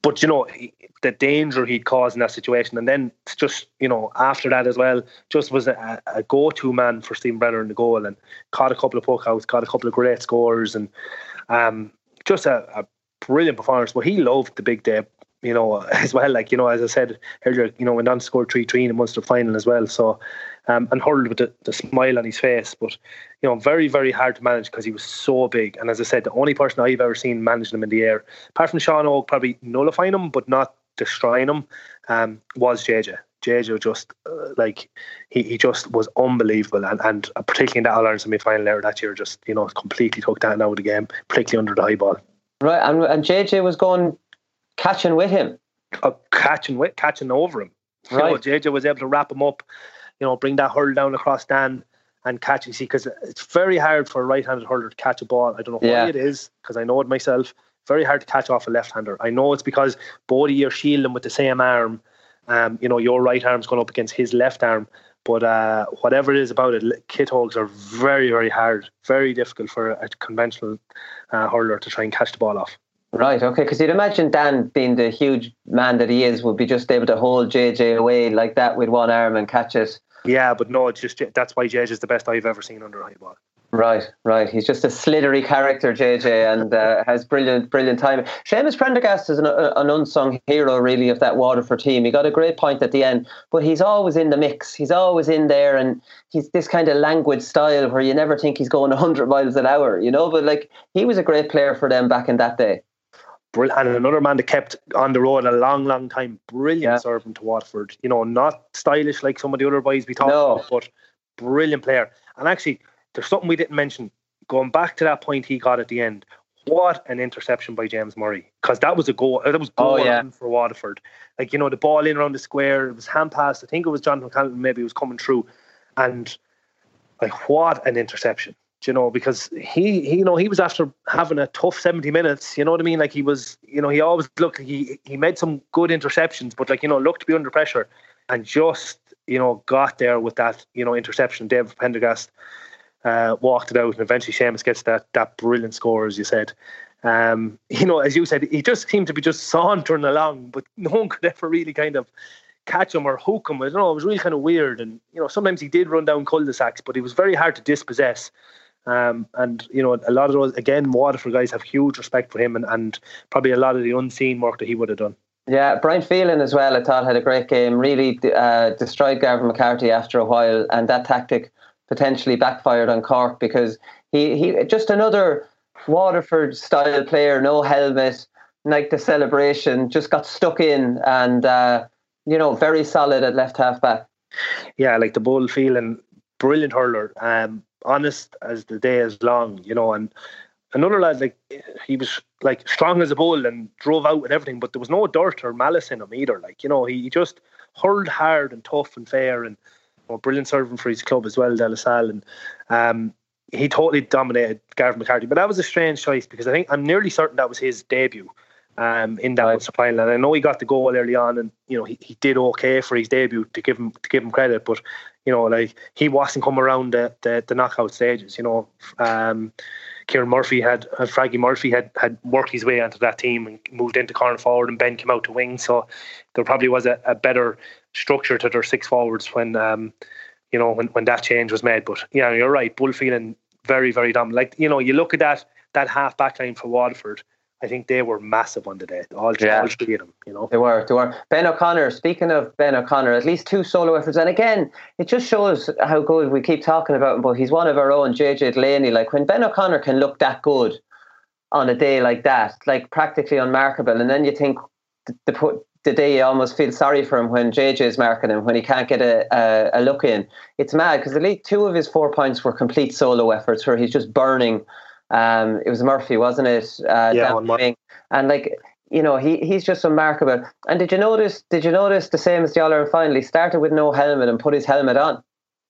but you know, the danger he'd caused in that situation, and then just, you know, after that as well, just was a, a go-to man for Stephen Brenner in the goal, and caught a couple of puckouts, got a couple of great scores, and um, just a, a brilliant performance. But he loved the big day, you know, as well. Like, you know, as I said earlier, you know, went on to score three three in the Munster final as well. So, um, and hurled with the, the smile on his face. But, you know, very, very hard to manage because he was so big. And as I said, the only person I've ever seen managing him in the air, apart from Sean Oak probably nullifying him, but not destroying him, um, was J J. J J just, uh, like, he, he just was unbelievable. And, and particularly in that All-Ireland semi-final there that year, just, you know, completely took that out of the game, particularly under the high ball. Right, and, and J J was going catching with him. Uh, catching with, catching over him. Right. You know, J J was able to wrap him up, you know, bring that hurl down across Dan and catch. You see, because it's very hard for a right-handed hurler to catch a ball. I don't know why Yeah. it is, because I know it myself. Very hard to catch off a left-hander. I know it's because both of you are shielding with the same arm. Um, you know, your right arm's going up against his left arm. But uh, whatever it is about it, kit holes are very, very hard, very difficult for a conventional uh, hurler to try and catch the ball off. Right, okay, because you'd imagine Dan, being the huge man that he is, would be just able to hold J J away like that with one arm and catch it. Yeah, but no, it's just that's why J J is the best I've ever seen under a high ball. Right, right. He's just a slithery character, J J, and uh, has brilliant, brilliant timing. Seamus Prendergast is an, an unsung hero, really, of that Waterford team. He got a great point at the end, but he's always in the mix. He's always in there, and he's this kind of languid style where you never think he's going one hundred miles an hour, you know? But, like, he was a great player for them back in that day. And another man that kept on the road a long, long time. Brilliant Yeah. servant to Watford. You know, not stylish like some of the other boys we talked No. about, but brilliant player. And actually, there's something we didn't mention. Going back to that point he got at the end, what an interception by James Murray. Because that was a goal. That was goal Oh, yeah. for Waterford. Like, you know, the ball in around the square, it was hand pass. I think it was Jonathan McCallum maybe was coming through. And, like, what an interception. You know, because he, he, you know, he was after having a tough seventy minutes. You know what I mean? Like, he was, you know, he always looked like he he made some good interceptions, but, like, you know, looked to be under pressure, and just, you know, got there with that, you know, interception. David Prendergast uh, walked it out, and eventually Seamus gets that that brilliant score, as you said. Um, you know, as you said, he just seemed to be just sauntering along, but no one could ever really kind of catch him or hook him. I don't know. It was really kind of weird, and, you know, sometimes he did run down cul-de-sacs, but he was very hard to dispossess. Um, and, you know, a lot of those, again, Waterford guys have huge respect for him, and, and probably a lot of the unseen work that he would have done. Yeah, Brian Phelan as well, I thought, had a great game. Really uh, destroyed Garvin McCarthy after a while, and that tactic potentially backfired on Cork, because he, he just another Waterford style player, no helmet, like the celebration, just got stuck in, and uh, you know, very solid at left half back. Yeah, like the Bull Phelan, brilliant hurler. Um, honest as the day is long, you know, and another lad, like, he was like strong as a bull and drove out and everything, but there was no dirt or malice in him either. Like, you know, he, he just hurled hard and tough and fair, and, you know, brilliant servant for his club as well, De La Salle, and um, he totally dominated Garvin McCarthy. But that was a strange choice, because I think I'm nearly certain that was his debut um, in that Munster final. And I know he got the goal early on, and, you know, he, he did okay for his debut, to give him to give him credit, but, you know, like, he wasn't come around the, the, the knockout stages. You know, um, Kieran Murphy had, uh, Fraggy Murphy had, had worked his way onto that team and moved into corner forward, and Ben came out to wing. So there probably was a, a better structure to their six forwards when, um, you know, when, when that change was made. But yeah, you're right. Bull Phelan, very, very dominant. Like, you know, you look at that that half back line for Waterford, I think they were massive on the day. All, Yeah. all three of them, you know. They were, they were. Ben O'Connor, speaking of Ben O'Connor, at least two solo efforts. And again, it just shows how good, we keep talking about him, but he's one of our own, J J Delaney. Like, when Ben O'Connor can look that good on a day like that, like practically unmarkable, and then you think the, the, the day you almost feel sorry for him when J J is marking him, when he can't get a, a, a look in. It's mad, because at least two of his four points were complete solo efforts where he's just burning. Um, it was Murphy, wasn't it? Uh, Yeah, down on the wing. And, like, you know, he he's just remarkable. And did you notice? Did you notice the same as the All Ireland final? He started with no helmet and put his helmet on.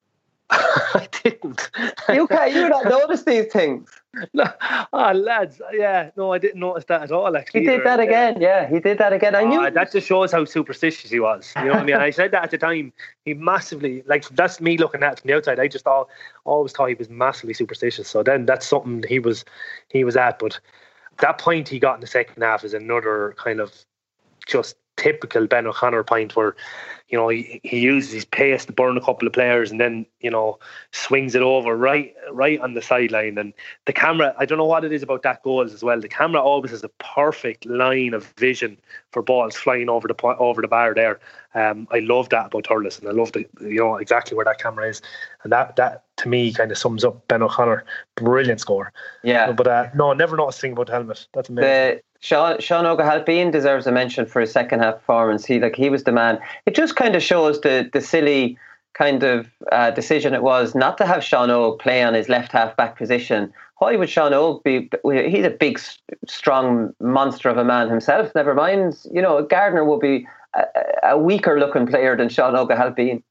I didn't. You can't. You not notice these things. No, oh, lads, yeah, no, I didn't notice that at all. Actually, He did either. that again. Yeah, he did that again. I knew. Ah, that just shows how superstitious he was. You know what I mean? I said that at the time. He massively, like, that's me looking at it from the outside. I just thought, always thought he was massively superstitious. So then that's something he was, he was at. But that point he got in the second half is another kind of just typical Ben O'Connor point where, you know, he, he uses his pace to burn a couple of players and then, you know, swings it over right right on the sideline. And the camera, I don't know what it is about that goal as well. The camera always has a perfect line of vision for balls flying over the over the bar there. Um, I love that about Thurles, and I love the, you know, exactly where that camera is. And that, that to me, kind of sums up Ben O'Connor. Brilliant score. Yeah. But uh, no, never noticed a thing about the helmet. That's amazing. The, Sean, Sean O'Galpine deserves a mention for his second half performance. He like he was the man. It just kind of shows the the silly kind of uh, decision it was not to have Sean O play on his left half back position. Why would Sean O be? He's a big, strong monster of a man himself. Never mind, you know, Gardner would be a, a weaker looking player than Sean O'Galpine.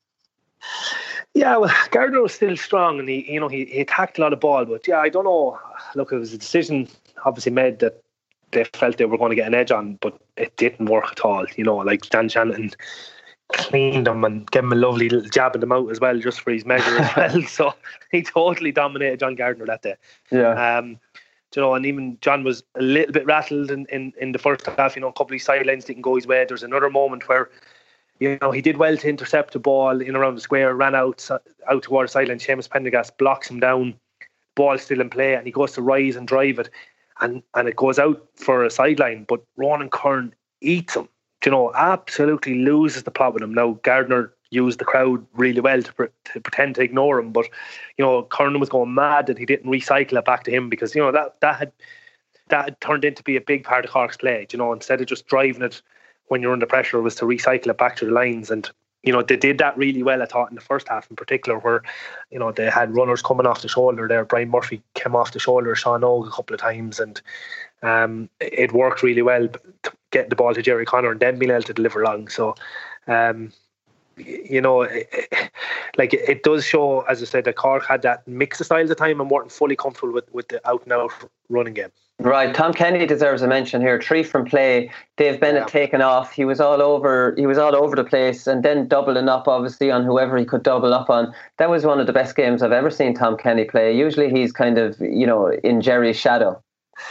Yeah, well, Gardner was still strong, and he, you know, he, he attacked a lot of ball. But yeah, I don't know. Look, it was a decision obviously made that they felt they were going to get an edge on, but it didn't work at all. You know, like Dan Shannon cleaned him and gave him a lovely little jab in the mouth as well, just for his measure as well. So he totally dominated John Gardner that day. Yeah. Um, you know, and even John was a little bit rattled in, in, in the first half. You know, a couple of sidelines didn't go his way. There's another moment where, you know, he did well to intercept the ball in around the square, ran out out towards the sideline. Seamus Pendergast blocks him down, ball still in play, and he goes to rise and drive it. And and it goes out for a sideline, but Ronan Curran eats him. You know, absolutely loses the plot with him. Now, Gardner used the crowd really well to, pre- to pretend to ignore him, but, you know, Curran was going mad that he didn't recycle it back to him, because, you know, that that had that had turned into be a big part of Cork's play. You know, instead of just driving it when you're under pressure, was to recycle it back to the lines. And, you know, they did that really well, I thought, in the first half in particular, where, you know, they had runners coming off the shoulder there. Brian Murphy came off the shoulder of Sean Og a couple of times, and um, it worked really well to get the ball to Jerry Connor and then being able to deliver long. So, um, you know, it, it, like it, it does show, as I said, that Cork had that mix of styles at the time and weren't fully comfortable with, with the out-and-out running game. Right, Tom Kenny deserves a mention here. Three from play. Dave Bennett yeah. taken off. He was all over. He was all over the place, and then doubling up, obviously, on whoever he could double up on. That was one of the best games I've ever seen Tom Kenny play. Usually, he's kind of, you know, in Jerry's shadow.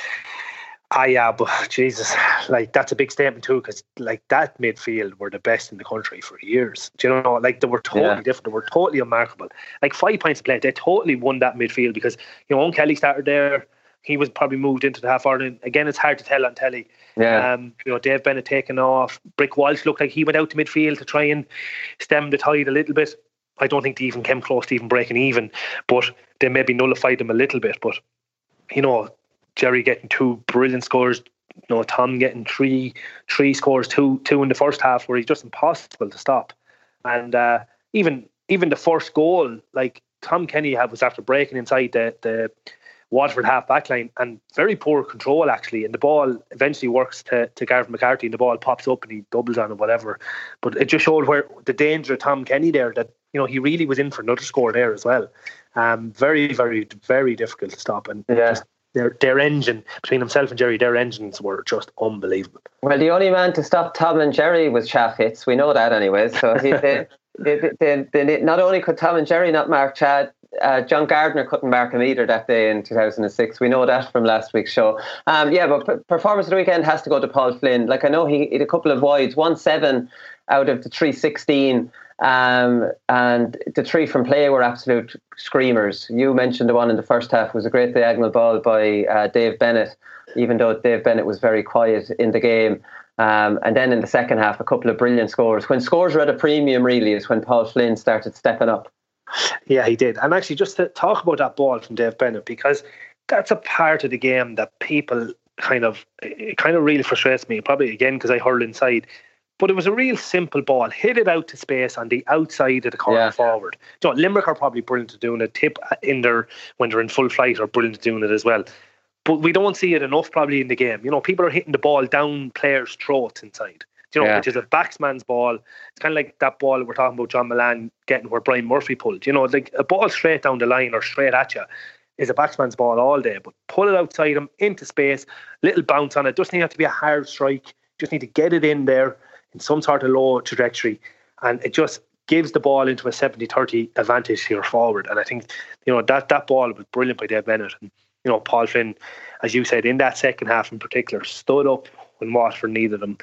Ah, yeah, but Jesus, like that's a big statement too, because like that midfield were the best in the country for years. Do you know, like they were totally yeah. different. They were totally unmarkable. Like five points to play, they totally won that midfield, because, you know, Owen Kelly started there. He was probably moved into the half hour. And again, it's hard to tell on telly. Yeah. Um, you know, Dave Bennett taken off. Brick Walsh looked like he went out to midfield to try and stem the tide a little bit. I don't think they even came close to even breaking even, but they maybe nullified them a little bit. But, you know, Jerry getting two brilliant scores. You know, Tom getting three three scores, two two in the first half, where he's just impossible to stop. And uh, even even the first goal, like Tom Kenny had, was after breaking inside the the Waterford half back line, and very poor control actually, and the ball eventually works to, to Gareth McCarthy, and the ball pops up and he doubles on it, whatever. But it just showed where the danger of Tom Kenny there, that, you know, he really was in for another score there as well. Um, very, very, very difficult to stop. And yeah. just their their engine, between himself and Jerry, their engines were just unbelievable. Well, the only man to stop Tom and Jerry was Chaff Hits. We know that anyway. So he, they, they, they, they, not only could Tom and Jerry not mark Chad, Uh, John Gardner couldn't mark him either that day in two thousand six. We know that from last week's show. Um, yeah, but p- performance of the weekend has to go to Paul Flynn. Like, I know he had a couple of wides, one seven out of the three sixteen, um, and the three from play were absolute screamers. You mentioned the one in the first half was a great diagonal ball by uh, Dave Bennett, even though Dave Bennett was very quiet in the game. Um, and then in the second half, a couple of brilliant scores. When scores are at a premium, really, is when Paul Flynn started stepping up. Yeah, he did. And actually, just to talk about that ball from Dave Bennett, because that's a part of the game that people kind of, it kind of really frustrates me, probably again because I hurl inside. But it was a real simple ball, hit it out to space on the outside of the corner yeah. forward. You know, Limerick are probably brilliant at doing it. Tip in their, when they're in full flight, are brilliant at doing it as well. But we don't see it enough probably in the game. You know, people are hitting the ball down players' throats inside. You know, yeah. which is a backsman's ball. It's kind of like that ball we're talking about, John Milan getting where Brian Murphy pulled. You know, like a ball straight down the line or straight at you is a backsman's ball all day. But pull it outside him into space, little bounce on it. Doesn't have to be a hard strike. Just need to get it in there in some sort of low trajectory, and it just gives the ball into a seventy thirty advantage here forward. And I think, you know, that that ball was brilliant by Dave Bennett. And, you know, Paul Flynn, as you said, in that second half in particular, stood up when Waterford needed him.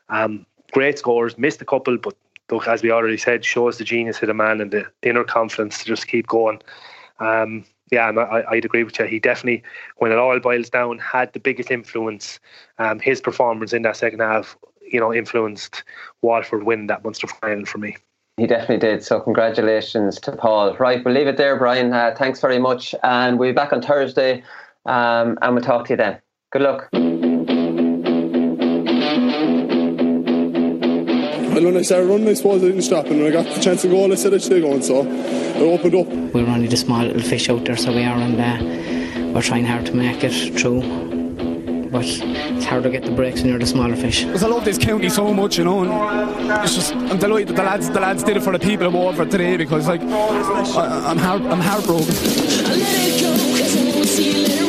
Um, great scores, missed a couple, but look, as we already said, shows the genius of the man and the inner confidence to just keep going. Um, yeah, and I, I'd agree with you. He definitely, when it all boils down, had the biggest influence. Um, his performance in that second half, you know, influenced Waterford winning that Munster final for me. He definitely did. So congratulations to Paul. Right, we'll leave it there, Brian. Uh, thanks very much. And we'll be back on Thursday um, and we'll talk to you then. Good luck. And when I started running, I suppose I didn't stop. And when I got the chance to goal, I said I should go going. So I opened up. We're only the small little fish out there, so we are, and uh, we're trying hard to make it through. But it's hard to get the breaks when you're the smaller fish. Because I love this county so much, you know. And it's just, I'm delighted that the lads, the lads did it for the people of Waterford today, because like I, I'm heart, I'm heartbroken. I let it go, 'cause I won't see you later.